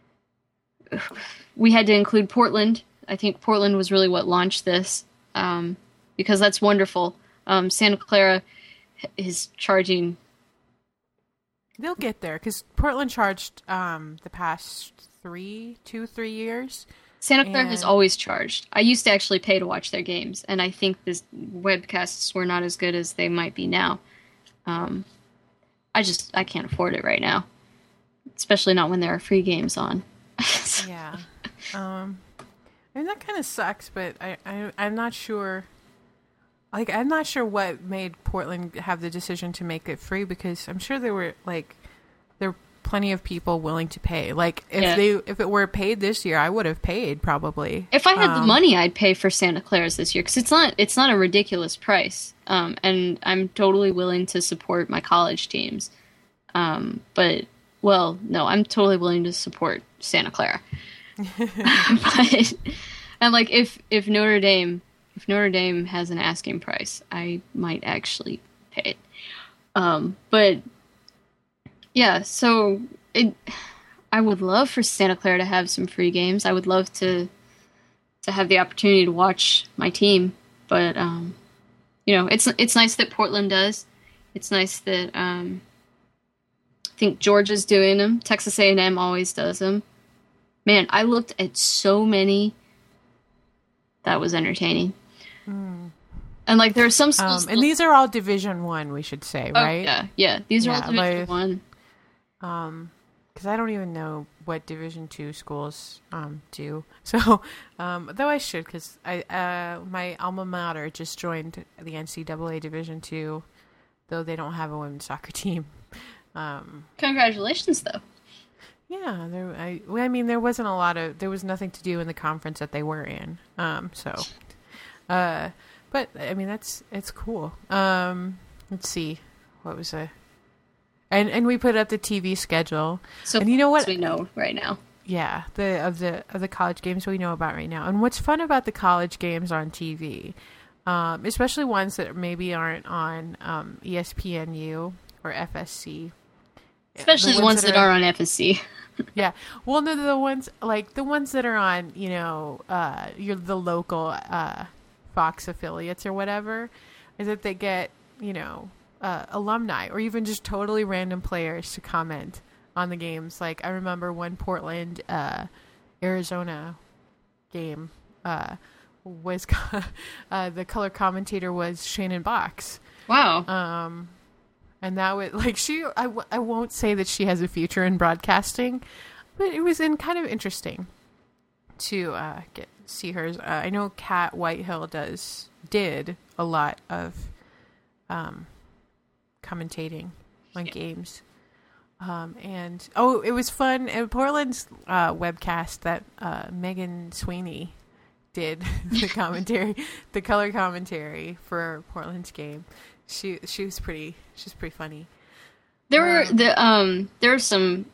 we had to include Portland. I think Portland was really what launched this, um, because that's wonderful. Um, Santa Clara is charging. They'll get there because Portland charged um, the past three, two, three years. Santa Clara has And- always charged. I used to actually pay to watch their games, and I think the webcasts were not as good as they might be now. Um, I just I can't afford it right now, especially not when there are free games on. Yeah. Um, I mean, that kind of sucks, but I, I, I'm not sure. Like, I'm not sure what made Portland have the decision to make it free because I'm sure there were, like, there were plenty of people willing to pay. Like, if Yeah. they if it were paid this year, I would have paid probably. If I had the Um, money, I'd pay for Santa Clara's this year because it's not it's not a ridiculous price, um, and I'm totally willing to support my college teams. Um, but well, no, I'm totally willing to support Santa Clara. But and like if if Notre Dame if Notre Dame has an asking price, I might actually pay it. Um, but yeah, so it. I would love for Santa Clara to have some free games. I would love to to have the opportunity to watch my team, but um, you know, it's it's nice that Portland does. It's nice that um, I think Georgia's doing them. Texas A and M always does them. Man, I looked at so many. That was entertaining. And like there are some Um, schools, and these are all Division One, we should say, oh, right? yeah, yeah. These are Yeah, all Division like- One. Um, because I don't even know what Division Two schools um do. So, um, though I should, because I uh my alma mater just joined the N C double A Division Two, though they don't have a women's soccer team. Um, Congratulations, though. yeah, there. I, well, I mean, there wasn't a lot of. There was nothing to do in the conference that they were in. Um, so, uh, but I mean, that's it's cool. Um, let's see, what was a. And and we put up the T V schedule. So And you know what? as we know right now. Yeah, the of the of the college games we know about right now. And what's fun about the college games on T V, um, especially ones that maybe aren't on um, E S P N U or F S C, Especially the ones that are on F S C. yeah. Well, no, the ones like the ones that are on, you know, uh, your the local uh, Fox affiliates or whatever, is that they get, you know, uh, alumni or even just totally random players to comment on the games. Like I remember one Portland, uh, Arizona game uh, was uh, the color commentator was Shannon Box. Wow. Um, and that was like she. I, w- I won't say that she has a future in broadcasting, but it was in kind of interesting to uh, get see hers. Uh, I know Kat Whitehill does did a lot of um, commentating on Yeah. games. Um, and oh, it was fun. And Portland's uh, webcast that uh, Megan Sweeney did the commentary, the color commentary for Portland's game. She she was pretty. She's pretty funny. There were Um, the um there are some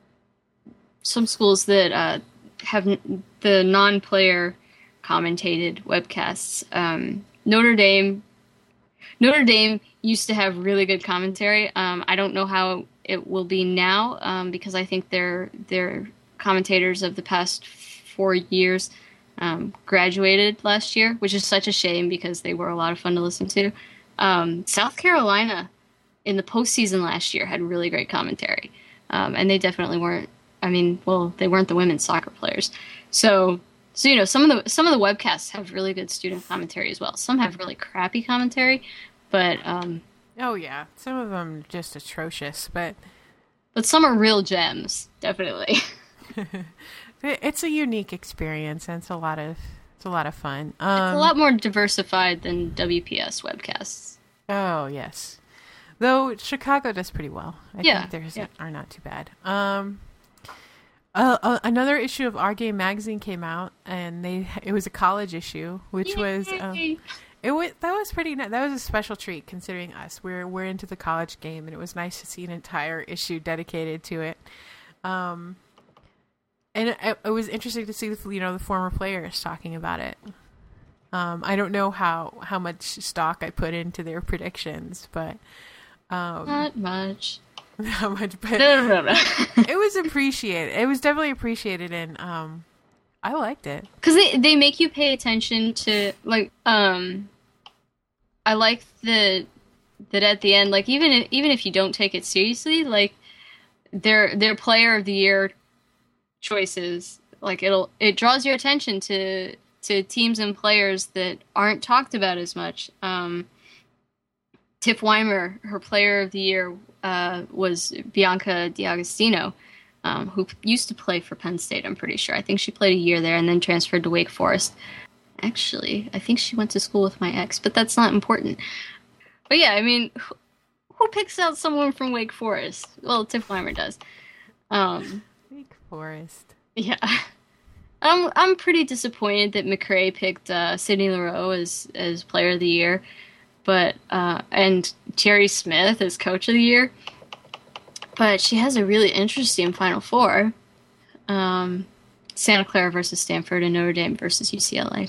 some schools that uh, have n- the non-player commentated webcasts. Um, Notre Dame Notre Dame used to have really good commentary. Um, I don't know how it will be now um, because I think their their commentators of the past four years um, graduated last year, which is such a shame because they were a lot of fun to listen to. Um, South Carolina in the postseason last year had really great commentary, um, and they definitely weren't. I mean, well, they weren't the women's soccer players, so so you know some of the some of the webcasts have really good student commentary as well. Some have really crappy commentary, but um, Oh yeah, some of them just atrocious, but but some are real gems, definitely. it- it's a unique experience and it's a lot of it's a lot of fun. Um, It's a lot more diversified than W P S webcasts. Oh yes, though Chicago does pretty well. I Yeah, think theirs yeah. are not too bad. Um, uh, uh, another issue of Our Game magazine came out, and they it was a college issue, which was um, Yay! it was that was pretty nice. That was a special treat considering us. We're we're into the college game, and it was nice to see an entire issue dedicated to it. Um, and it, it was interesting to see the you know the former players talking about it. Um, I don't know how, how much stock I put into their predictions, but Um, Not much. not much, but No, no, no, no. it was appreciated. It was definitely appreciated, and um, I liked it. Because they, they make you pay attention to, like, um, I like the that at the end, like, even if, even if you don't take it seriously, like, their their player of the year choices, like, it'll it draws your attention to to teams and players that aren't talked about as much. Um, Tiff Weimer, her player of the year uh, was Bianca D'Agostino, um, who used to play for Penn State, I'm pretty sure. I think she played a year there and then transferred to Wake Forest. Actually, I think she went to school with my ex, but that's not important. But yeah, I mean, who, who picks out someone from Wake Forest? Well, Tiff Weimer does. Um, Wake Forest. yeah. I'm I'm pretty disappointed that McRae picked uh, Sydney Leroux as, as player of the year. But uh, and Jerry Smith as coach of the year, but she has a really interesting Final Four: um, Santa Clara versus Stanford and Notre Dame versus U C L A.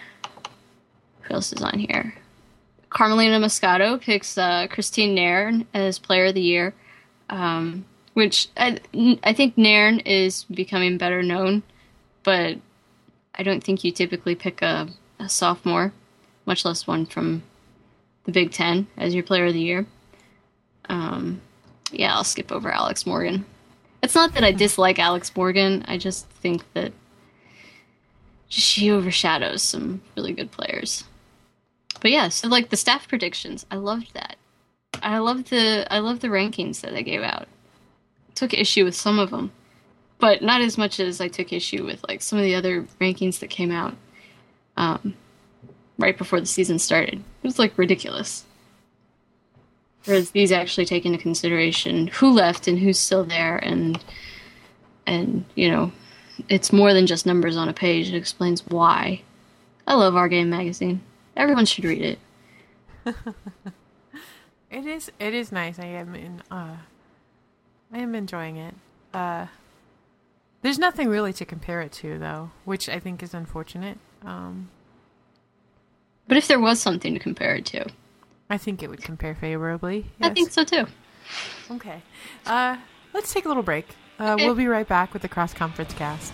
Who else is on here? Carmelina Moscato picks uh, Christine Nairn as player of the year, um, which I, I think Nairn is becoming better known, but I don't think you typically pick a, a sophomore, much less one from the Big Ten as your player of the year. Um, yeah, I'll skip over Alex Morgan. It's not that I dislike Alex Morgan. I just think that she overshadows some really good players. But yeah, so like the staff predictions, I loved that. I loved the I loved the rankings that they gave out. Took issue with some of them, but not as much as I took issue with like some of the other rankings that came out. Um, right before the season started. It was, like, ridiculous. Whereas these actually take into consideration who left and who's still there, and, and you know, it's more than just numbers on a page. It explains why. I love Our Game magazine. Everyone should read it. It is. It is nice. I am in. Uh, I am enjoying it. Uh, there's nothing really to compare it to, though, which I think is unfortunate. Um, But if there was something to compare it to, I think it would compare favorably. I Yes. think so too. Okay. Uh, let's take a little break. Uh, Okay. We'll be right back with the Cross Conference Cast.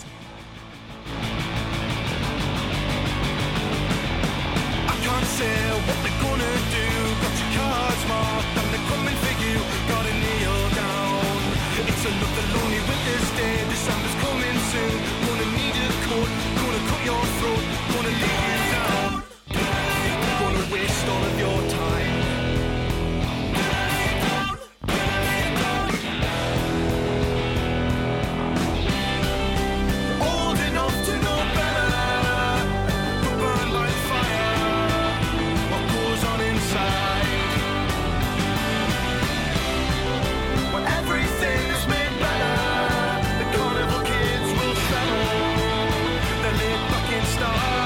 I can't say what they're gonna do. Got your cards marked and they're coming for you. Gotta kneel down. It's another lonely winter's day. December's coming soon. Gonna need a coat. Gonna cut your throat. Gonna leave you down. Gonna waste all of your time. Old enough to know better, but burned by fire. What goes on inside? When everything is made better, the carnival kids will settle. They're laid back in style.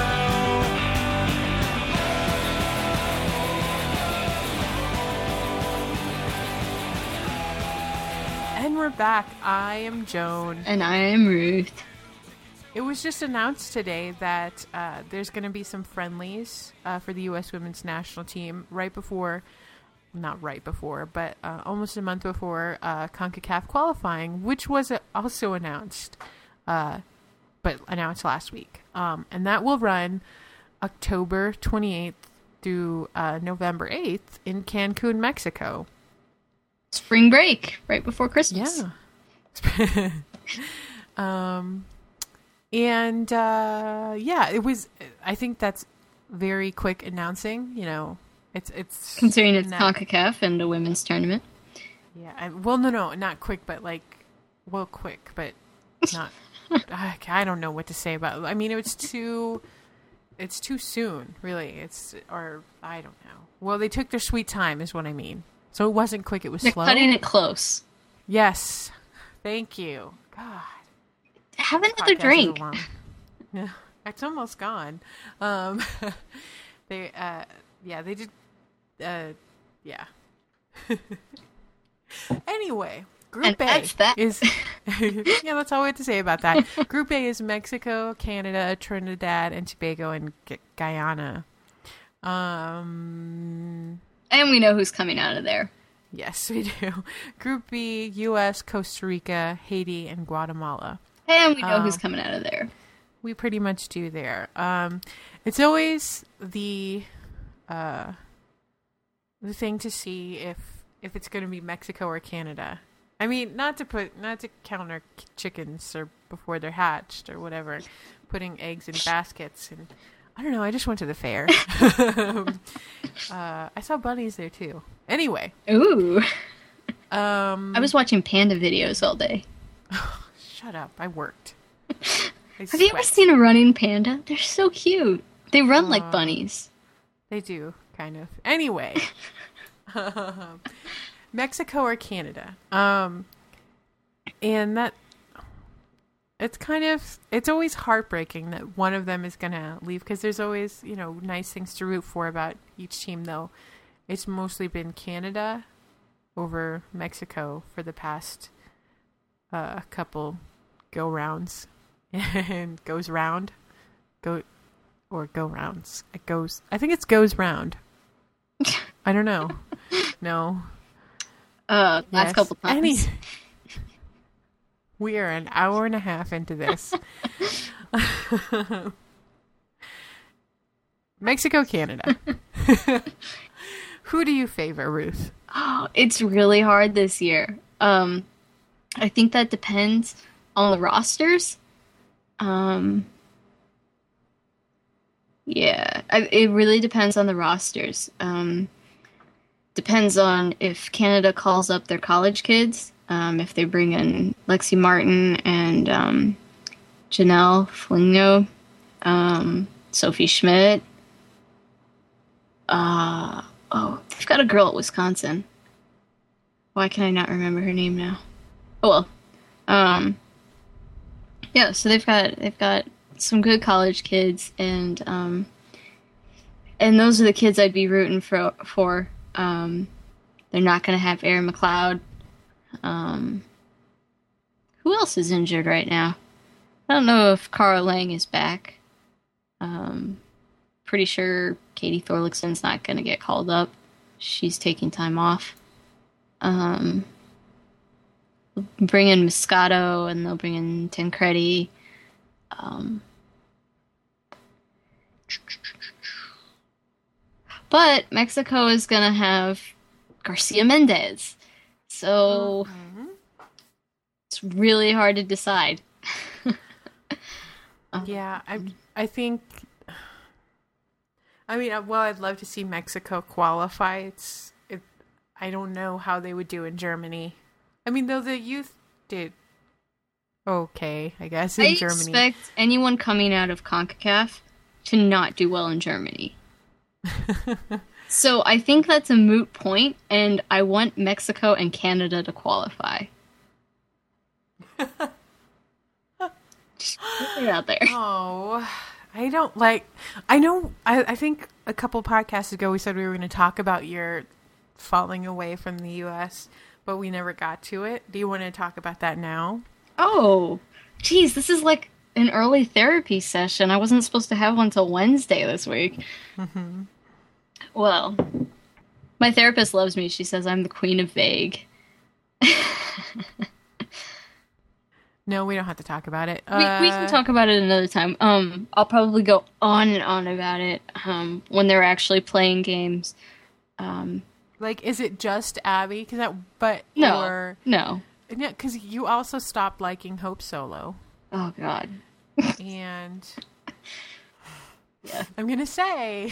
And we're back. I am Joan. And I am Ruth. It was just announced today that uh, there's going to be some friendlies uh, for the U S women's national team right before, not right before, but uh, almost a month before uh, CONCACAF qualifying, which was uh, also announced, uh, but announced last week. Um, and that will run October twenty-eighth through uh, November eighth in Cancun, Mexico. Spring break, right before Christmas. Yeah. um, and uh, yeah, it was. I think that's very quick announcing. You know, it's it's Considering it's not- CONCACAF and a women's tournament. Yeah. I, well, no, no, not quick, but like, well, quick, but not. I, I don't know what to say about. I mean, it's too. It's too soon, really. It's or I don't know. Well, they took their sweet time, is what I mean. So it wasn't quick. It was They're slow. cutting it close. Yes. Thank you. God. Have another Podcast is drink. long. Yeah, it's almost gone. Um, they, uh, yeah, they did. Uh, yeah. Anyway, Group And A that's that. is. Yeah, that's all we have to say about that. Group A is Mexico, Canada, Trinidad and Tobago, and Gu- Guyana. Um. And we know who's coming out of there. Yes, we do. Group B, U S, Costa Rica, Haiti, and Guatemala. And we know Um, who's coming out of there. We pretty much do there. Um, it's always the uh, the thing to see if if it's going to be Mexico or Canada. I mean, not to put not to counter k- chickens or before they're hatched or whatever, putting eggs in baskets and I don't know. I just went to the fair. um, uh, I saw bunnies there too. Anyway, Ooh. um, I was watching panda videos all day. shut up. I worked. I Have you ever sweat. seen a running panda? They're so cute. They run Aw. like bunnies. They do, kind of. Anyway, Mexico or Canada, um, and that it's kind of it's always heartbreaking that one of them is gonna leave because there's always you know nice things to root for about each team. Though it's mostly been Canada over Mexico for the past uh, couple go rounds and goes round go. Or go rounds. It goes. I think it's goes round. I don't know. No. Uh, last Yes. couple times. Any- we are an hour and a half into this. Mexico, Canada. Who do you favor, Ruth? Oh, it's really hard this year. Um, I think that depends on the rosters. Um, yeah, I, it really depends on the rosters. Um, depends on if Canada calls up their college kids, um, if they bring in Lexi Martin and um, Janelle Flingno, um, Sophie Schmidt. Uh, oh, they've got a girl at Wisconsin. Why can I not remember her name now? Oh well. Um, yeah, so they've got they've got some good college kids, and um, and those are the kids I'd be rooting for. For um, they're not going to have Aaron McLeod. Um, who else is injured right now? I don't know if Cara Lang is back. Um, pretty sure Katie Thorlickson's not going to get called up. She's taking time off. Um, bring in Moscato, and they'll bring in Tancredi. Um, but Mexico is going to have Garcia Mendez. So it's really hard to decide. Yeah, I I think. I mean, uh, well, I'd love to see Mexico qualify. It's, it, I don't know how they would do in Germany. I mean, though the youth did okay, I guess, in I Germany. expect anyone coming out of CONCACAF to not do well in Germany. So I think that's a moot point, and I want Mexico and Canada to qualify. Just put it out there. Oh, I don't like. I know. I, I think a couple podcasts ago we said we were going to talk about your falling away from the U S, but we never got to it. Do you want to talk about that now? Oh, geez, this is like an early therapy session. I wasn't supposed to have one till Wednesday this week. Mm-hmm. Well, my therapist loves me. She says I'm the queen of vague. No, we don't have to talk about it. We, we can Uh, talk about it another time. Um, I'll probably go on and on about it um, when they're actually playing games. Um, Like, is it just Abby? Cause that, but no, or no. yeah, because you also stopped liking Hope Solo, Oh God. and Yeah. I'm gonna say,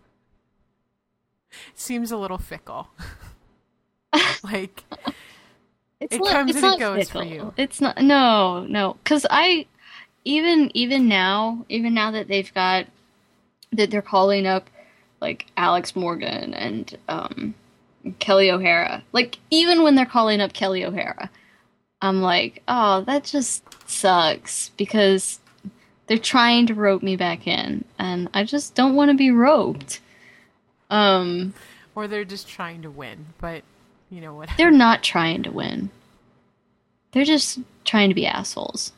seems a little fickle. Like, It's It not, comes it's and it not goes for fickle. you. It's not. No, no. Because I, even even now, even now that they've got that they're calling up like Alex Morgan and um, Kelly O'Hara. Like even when they're calling up Kelly O'Hara, I'm like, oh, that just sucks because they're trying to rope me back in, and I just don't want to be roped. Um. or they're just trying to win, but you know what? They're not trying to win. They're just trying to be assholes.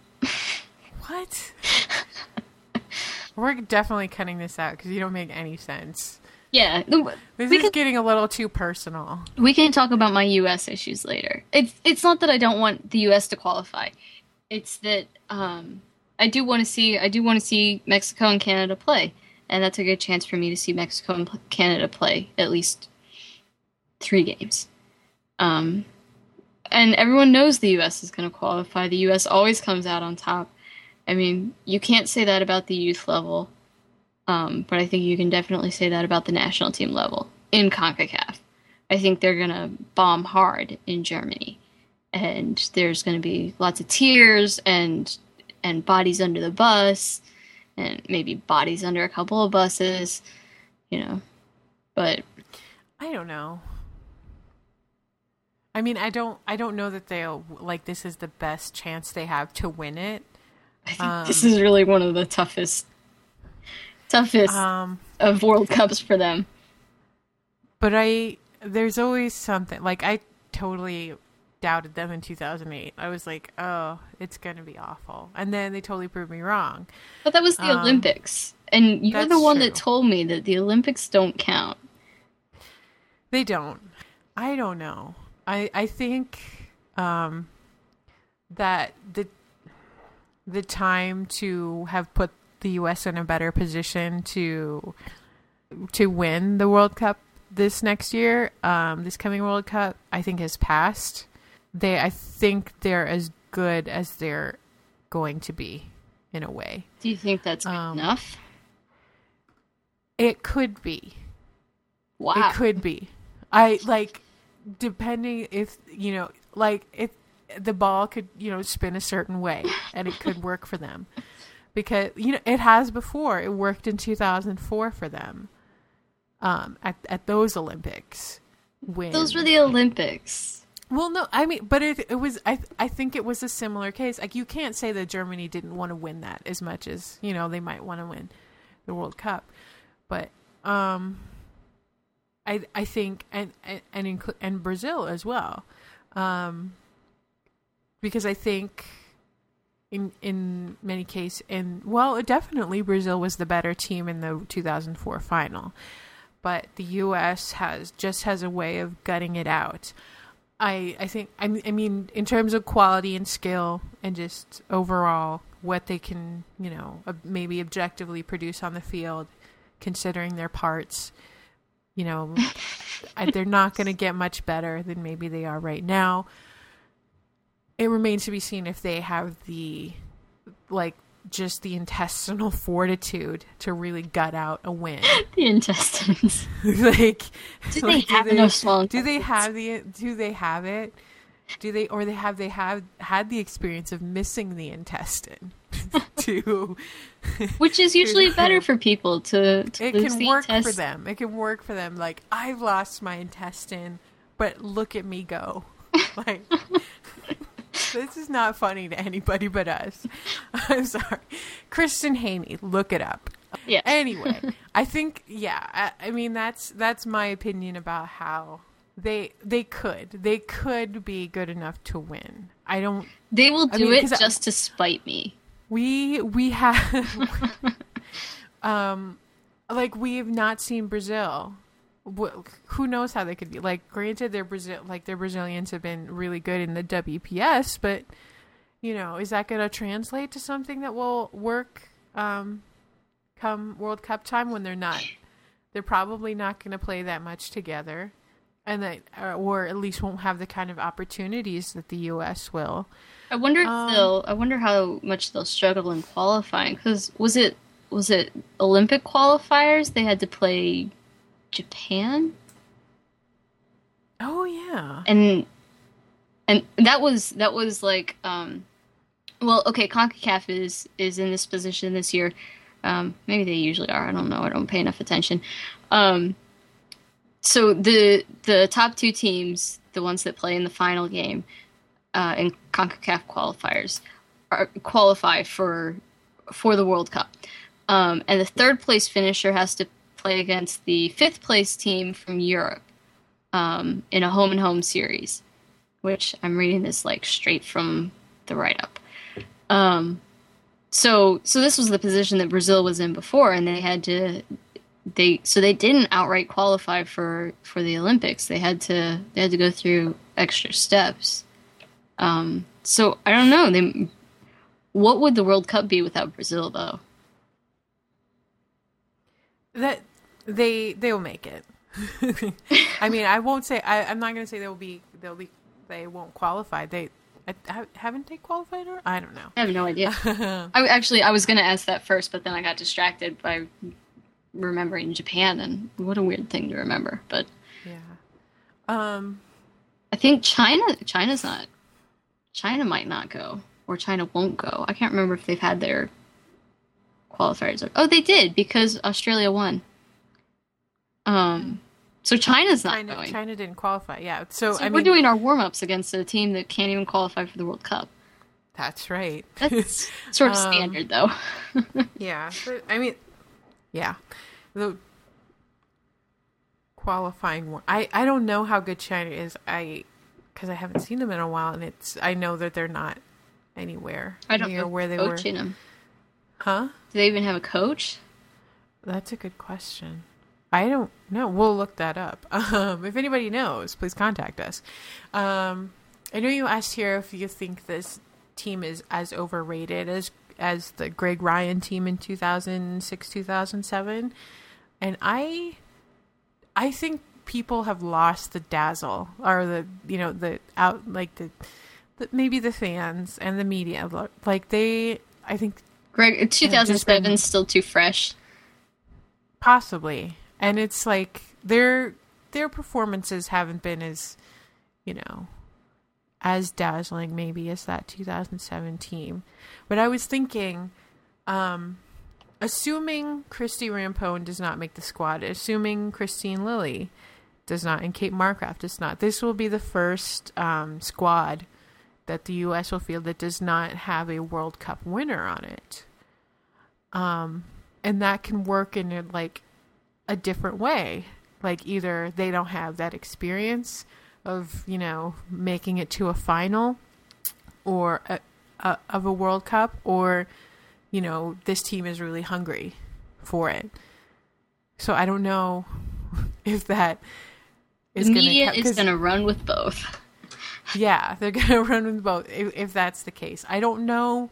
What? We're definitely cutting this out because you don't make any sense. Yeah, the- This we is can getting a little too personal. we can talk about my U S issues later. It's it's not that I don't want the U S to qualify. It's that um, I do want to see I do want to see Mexico and Canada play, and that's a good chance for me to see Mexico and P- Canada play at least three games. Um, and everyone knows the U S is going to qualify. The U S always comes out on top. I mean, you can't say that about the youth level, um, but I think you can definitely say that about the national team level in CONCACAF. I think they're going to bomb hard in Germany, and there's going to be lots of tears and and bodies under the bus, and maybe bodies under a couple of buses, you know. But I don't know. I mean, I don't. I don't know that they'll like. This is the best chance they have to win it. I think Um, this is really one of the toughest, toughest Um, of World Cups for them. but I there's always something like I totally doubted them in two thousand eight. I was like, oh, it's gonna be awful, and then they totally proved me wrong. But that was the Um, Olympics, and you're the that's one that true. told me that the Olympics don't count. They don't. I don't know. I I think um, that the the time to have put the U S in a better position to to win the World Cup this next year, um, this coming World Cup, I think has passed. They, I think they're as good as they're going to be, in a way. Do you think that's good Um, enough? It could be. Wow. It could be. I like depending if you know, like if the ball could you know spin a certain way and it could work for them, because you know it has before. It worked in two thousand four for them. Um, at at those Olympics, when Those were the Olympics. well, no, I mean, but it it was I I think it was a similar case. Like you can't say that Germany didn't want to win that as much as you know they might want to win the World Cup, but um, I I think and and and, inclu- and Brazil as well, um, because I think in in many cases and well, definitely Brazil was the better team in the two thousand four final, but the U S has just has a way of gutting it out. I I think I mean, I mean in terms of quality and skill and just overall what they can you know ob- maybe objectively produce on the field, considering their parts, you know, I, they're not going to get much better than maybe they are right now. It remains to be seen if they have the like just the intestinal fortitude to really gut out a win. The intestines. like, Do they like, have enough small Do they intestines? have the? Do they have it? Do they or they have they have had the experience of missing the intestine? to Which is usually better for people to, to it lose can the work for intestines. them. It can work for them. Like I've lost my intestine, but look at me go. Like this is not funny to anybody but us. I'm sorry, Kristen Haney. Look it up. Yeah. Anyway, I think yeah. I, I mean that's that's my opinion about how they they could they could be good enough to win. I don't. They will I do mean, it 'cause I- just to spite me. We we have um like we have not seen Brazil. Wh- Who knows how they could be? Like, granted, their Brazil like their Brazilians have been really good in the W P S, but you know, is that going to translate to something that will work um, come World Cup time when they're not? They're probably not going to play that much together, and that or, or at least won't have the kind of opportunities that the U S will. I wonder if Um, they'll. I wonder how much they'll struggle in qualifying. Because was it was it Olympic qualifiers? They had to play Japan, Oh yeah. and and that was that was like um, well, okay. CONCACAF is is in this position this year. Um, maybe they usually are. I don't know. I don't pay enough attention. Um, so the the top two teams, the ones that play in the final game, uh, in CONCACAF qualifiers, are, qualify for for the World Cup, um, and the third place finisher has to play against the fifth place team from Europe um, in a home and home series. Which I'm reading this like straight from the write up. Um, so so this was the position that Brazil was in before, and they had to they so they didn't outright qualify for for the Olympics. They had to they had to go through extra steps. Um, so I don't know. They, what would the World Cup be without Brazil, though? That they they will make it. I mean, I won't say I, I'm not going to say they'll be they'll be they won't qualify. They I, ha- haven't they qualified or I don't know. I have no idea. I actually I was going to ask that first, but then I got distracted by remembering Japan, and what a weird thing to remember. But Yeah. Um. I think China China's not China might not go, or China won't go. I can't remember if they've had their qualifiers. Oh, they did, because Australia won. Um, so China's not China, going. China didn't qualify. Yeah. So, So I we're mean, doing our warm ups against a team that can't even qualify for the World Cup. that's right. That's sort of Um, standard, though. Yeah, but I mean, yeah, the qualifying one. I I don't know how good China is. I because I haven't seen them in a while, and it's I know that they're not anywhere I don't near know where they coach were. in them. Huh? Do they even have a coach? That's a good question. I don't know. We'll look that up. Um, if anybody knows, please contact us. Um, I know you asked here if you think this team is as overrated as as the Greg Ryan team in two thousand six, two thousand seven, and I, I think people have lost the dazzle, or the you know the out like the, the maybe the fans and the media, like they. I think Greg, two thousand seven been- is still too fresh. Possibly. And it's like their their performances haven't been as, you know, as dazzling maybe as that two thousand seven team. But I was thinking, um, assuming Christy Rampone does not make the squad, assuming Christine Lilly does not, and Kate Markgraf does not, this will be the first um, squad that the U S will field that does not have a World Cup winner on it. Um, and that can work in a, like a different way. Like either they don't have that experience of, you know, making it to a final or a, a, of a World Cup, or, you know, this team is really hungry for it. So I don't know if that is The going media to is going to run with both. Yeah, they're going to run with both if, if that's the case. I don't know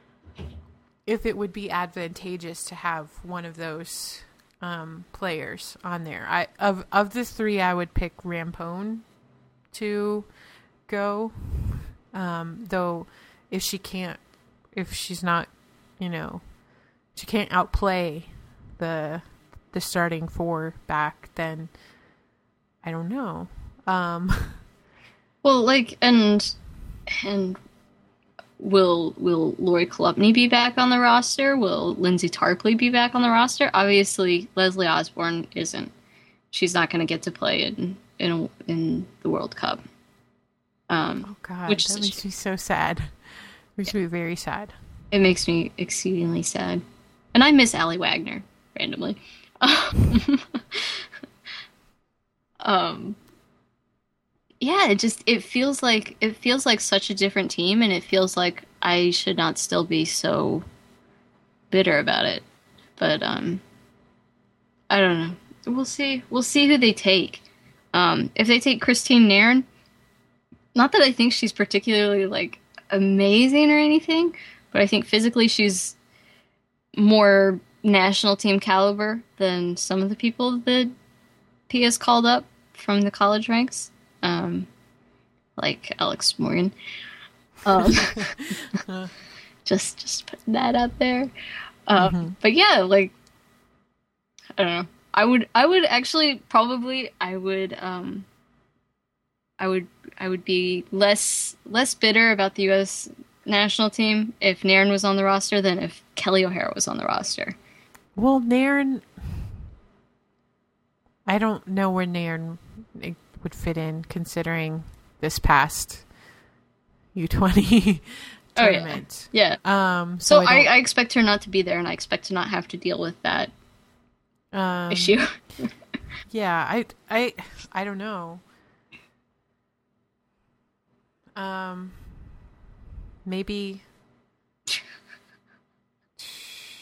if it would be advantageous to have one of those um, players on there. I of of the three, I would pick Rampone to go. Um, though, if she can't, if she's not, you know, she can't outplay the the starting four back, then I don't know. Um, Well, like, and and will will Lori Kolupny be back on the roster? Will Lindsay Tarpley be back on the roster? Obviously, Leslie Osborne isn't. She's not going to get to play in in a, in the World Cup. Um, oh God, which that is- makes me so sad. Makes me very sad. It makes me exceedingly sad, and I miss Allie Wagner randomly. um. Yeah, it just it feels like it feels like such a different team, and it feels like I should not still be so bitter about it. But um I don't know. We'll see. We'll see who they take. Um if they take Christine Nairn, not that I think she's particularly like amazing or anything, but I think physically she's more national team caliber than some of the people that P S called up from the college ranks. Um, like Alex Morgan. Um, just, just putting that out there. Um, Mm-hmm. But yeah, like, I don't know. I would, I would actually probably, I would, um, I would, I would be less, less bitter about the U S national team if Nairn was on the roster than if Kelly O'Hara was on the roster. Well, Nairn, I don't know where Nairn would fit in considering this past U twenty Oh, yeah. tournament. Yeah. Um, So so, I, I, I expect her not to be there, and I expect to not have to deal with that don't, um, issue. Yeah, I, I, I don't know. Um, maybe.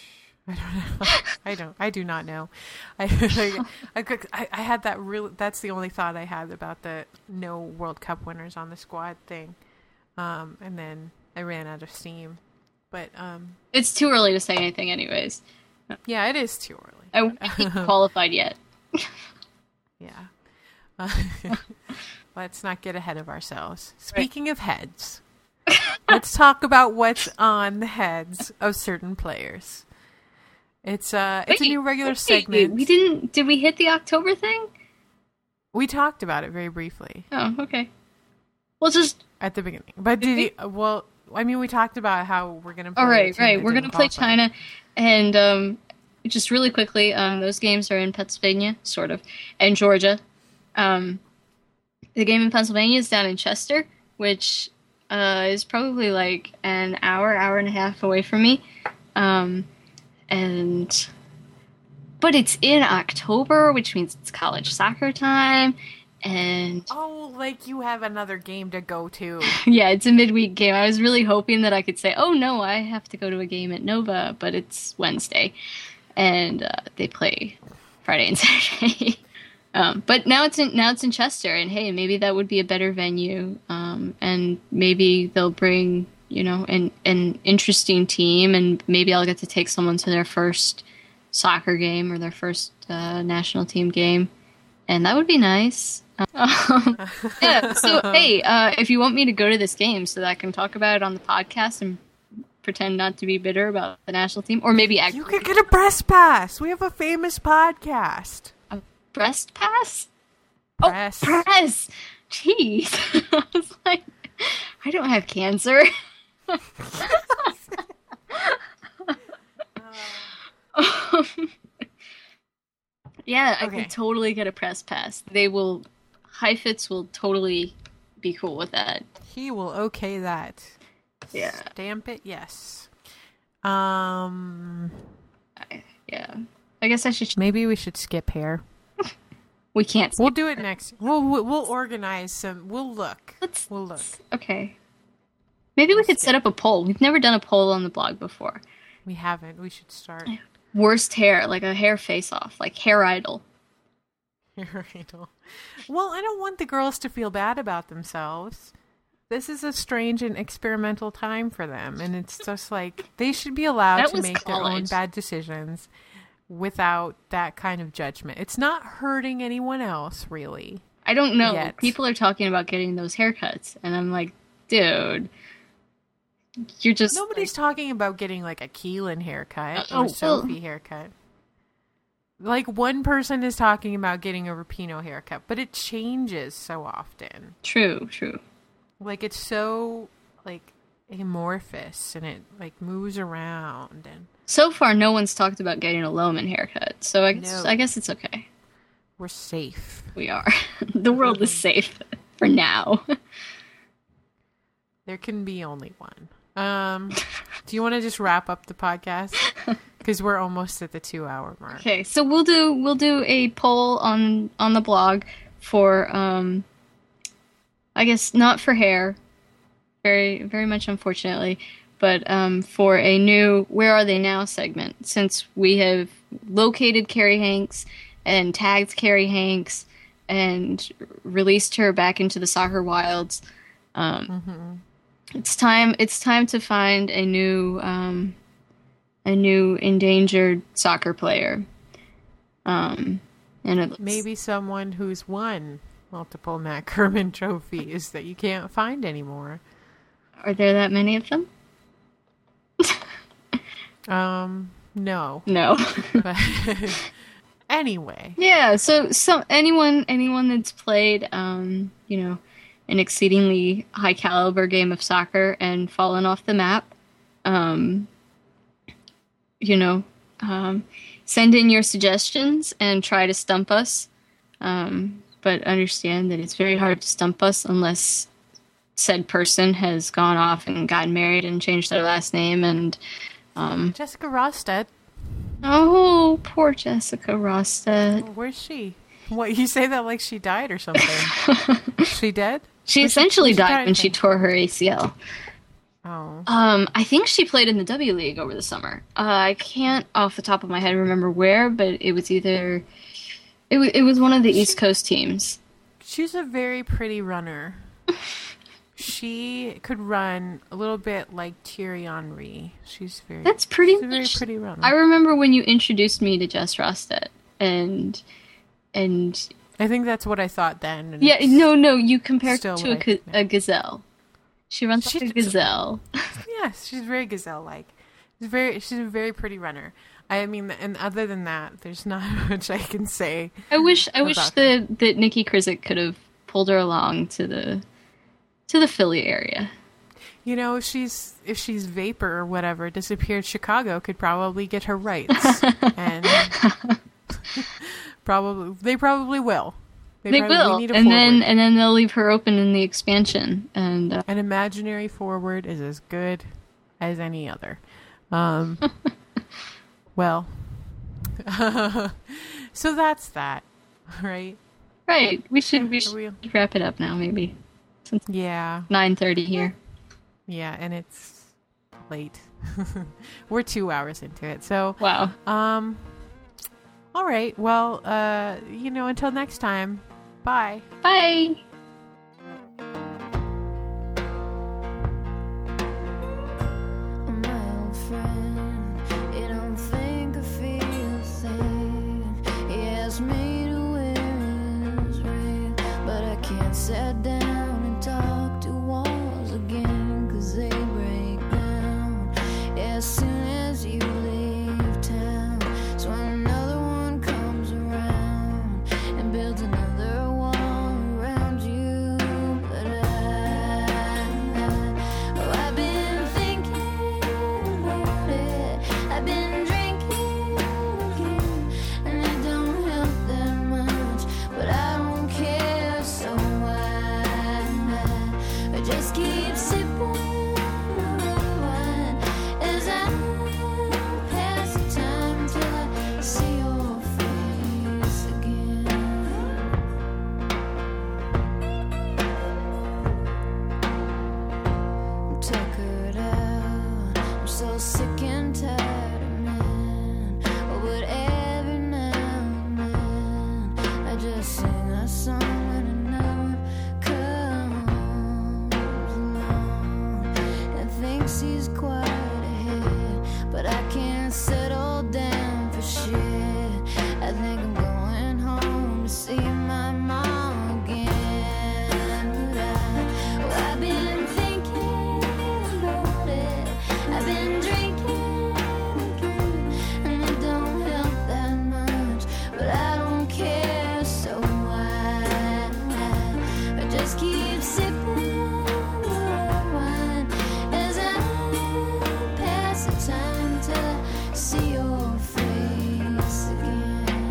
I don't know. I don't. I do not know. I I, I, could- I I had that real. That's the only thought I had about the no World Cup winners on the squad thing, um, and then I ran out of steam. But um, It's too early to say anything, anyways. yeah, it is too early. I won't be qualified yet. Yeah. Uh, let's not get ahead of ourselves. Speaking of heads, let's talk about what's on the heads of certain players. It's uh, it's a Wait, new regular wait, segment. We didn't. Did we hit the October thing? We talked about it very briefly Oh, okay. Well, just at the beginning, but did we- you? Well, I mean, we talked about how we're gonna. Play all a right, team right. that We're didn't gonna play qualify. China, and um, just really quickly, um, those games are in Pennsylvania, sort of, and Georgia. Um, the game in Pennsylvania is down in Chester, which uh, is probably like an hour, hour and a half away from me. Um, and but it's in October, which means it's college soccer time, and Oh, like you have another game to go to. yeah, it's a midweek game. I was really hoping that I could say, "Oh no, I have to go to a game at Nova," but it's Wednesday, and uh, they play Friday and Saturday. um, but now it's in now it's in Chester, and hey, maybe that would be a better venue, um, and maybe they'll bring you know an an interesting team, and maybe I'll get to take someone to their first soccer game or their first uh, national team game, and that would be nice. Um, yeah. So hey, uh, if you want me to go to this game so that I can talk about it on the podcast and pretend not to be bitter about the national team, or maybe actually You could get a press pass. We have a famous podcast. a breast pass. Press. Oh, press. Jeez, I was like, I don't have cancer. Um, yeah, I Okay. could totally get a press pass. They will, Heifetz will totally be cool with that. He will okay that. Yeah. Stamp it, yes. Um, I, yeah. I guess I should. maybe we should skip here. We can't. We'll do it next. We'll we'll we'll organize some. We'll look. Let's. We'll look. Okay. Maybe we could set up a poll. We've never done a poll on the blog before. We haven't. We should start. Worst hair, like a hair face-off, like hair idol. Hair idol. Well, I don't want the girls to feel bad about themselves. This is a strange and experimental time for them, and it's just like they should be allowed That to was make their own college. bad decisions without that kind of judgment. It's not hurting anyone else, really. I don't know. Yet. People are talking about getting those haircuts, and I'm like, dude, you're just Nobody's like, talking about getting like a Keelan haircut Uh, oh, or Sophie haircut. Like one person is talking about getting a Rapinoe haircut, but it changes so often. true, true. Like it's so like amorphous and it like moves around and So far, no one's talked about getting a Loman haircut, so I guess No. I guess it's okay. we're safe. We are. The world is safe for now. There can be only one. Um, do you want to just wrap up the podcast? Because we're almost at the two-hour mark. Okay, so we'll do we'll do a poll on on the blog for um I guess not for hair, very very much unfortunately, but um for a new Where Are They Now segment, since we have located Carrie Hanks and tagged Carrie Hanks and released her back into the soccer wilds. Um It's time it's time to find a new um a new endangered soccer player. Um, and it looks, Maybe someone who's won multiple Matt Kerman trophies that you can't find anymore. are there that many of them? Um, no. No. But anyway, Yeah. So, so anyone, anyone that's played, um, you know, an exceedingly high caliber game of soccer and fallen off the map, um, you know, um, send in your suggestions and try to stump us. Um, but understand that it's very hard to stump us unless said person has gone off and gotten married and changed their last name. And um, Jessica Rosted. oh, poor Jessica Rosted. Where's she? What, you say that like she died or something? Is she dead? She Where's essentially where's died died when she from? tore her A C L. Oh. Um, I think she played in the W League over the summer. Uh, I can't off the top of my head remember where, but it was either it was it was one of the East Coast teams. She's a very pretty runner. She could run a little bit like Thierry Henry. She's very That's pretty she's a very much- pretty runner. I remember when you introduced me to Jess Rostet, and and I think that's what I thought then. and yeah, it's- no, no, you compared still her to a, what I- ga- a gazelle. She runs She like a does- gazelle. Yes, she's very gazelle-like. She's very she's a very pretty runner. I mean, and other than that, there's not much I can say. I wish I wish about that that Nikki Krizik could have pulled her along to the to the Philly area. You know, if she's if she's Vapor or whatever disappeared, Chicago could probably get her rights, and probably they probably will. They probably will, need a and then forward. and then they'll leave her open in the expansion. And uh, An imaginary forward is as good as any other. Um, well, so that's that, right? right, we should we Are should we- wrap it up now, maybe. Since Yeah, nine thirty here. yeah, and it's late. We're two hours into it, so Wow. um, all right. Well, uh, you know, until next time, bye. Bye. My old friend, you don't think I feel safe. He asked me to wear his ring, but I can't sit down and talk to walls again, 'cause they break down as soon as you leave town. So another one comes around and builds another wall around you, but I, oh, I've been thinking about it. I've been drinking again, and it don't help that much, but I don't care, so I, I just keep sipping wine as I pass the time till I see your face again. I'm tuckered out. I'm so sick and tired of men. Oh, but every now and then I just sing a song and another comes along and thinks he's quite ahead, but I can't settle down for shit. I think I'm going home to see my mom again. But I, oh, I've been thinking about it. I've been drinking again, and it don't help that much, but I don't care, so I, I just keep sipping wine as I pass the time till I see your face again.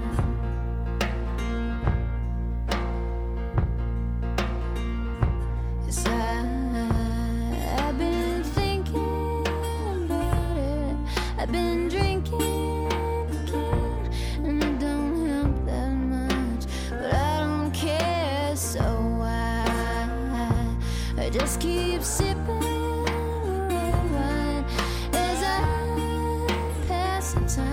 Yes, I, I've been thinking about it. I've been drinking again, and it don't help that much, but I don't care, so I, I just keep sipping wine as I pass the time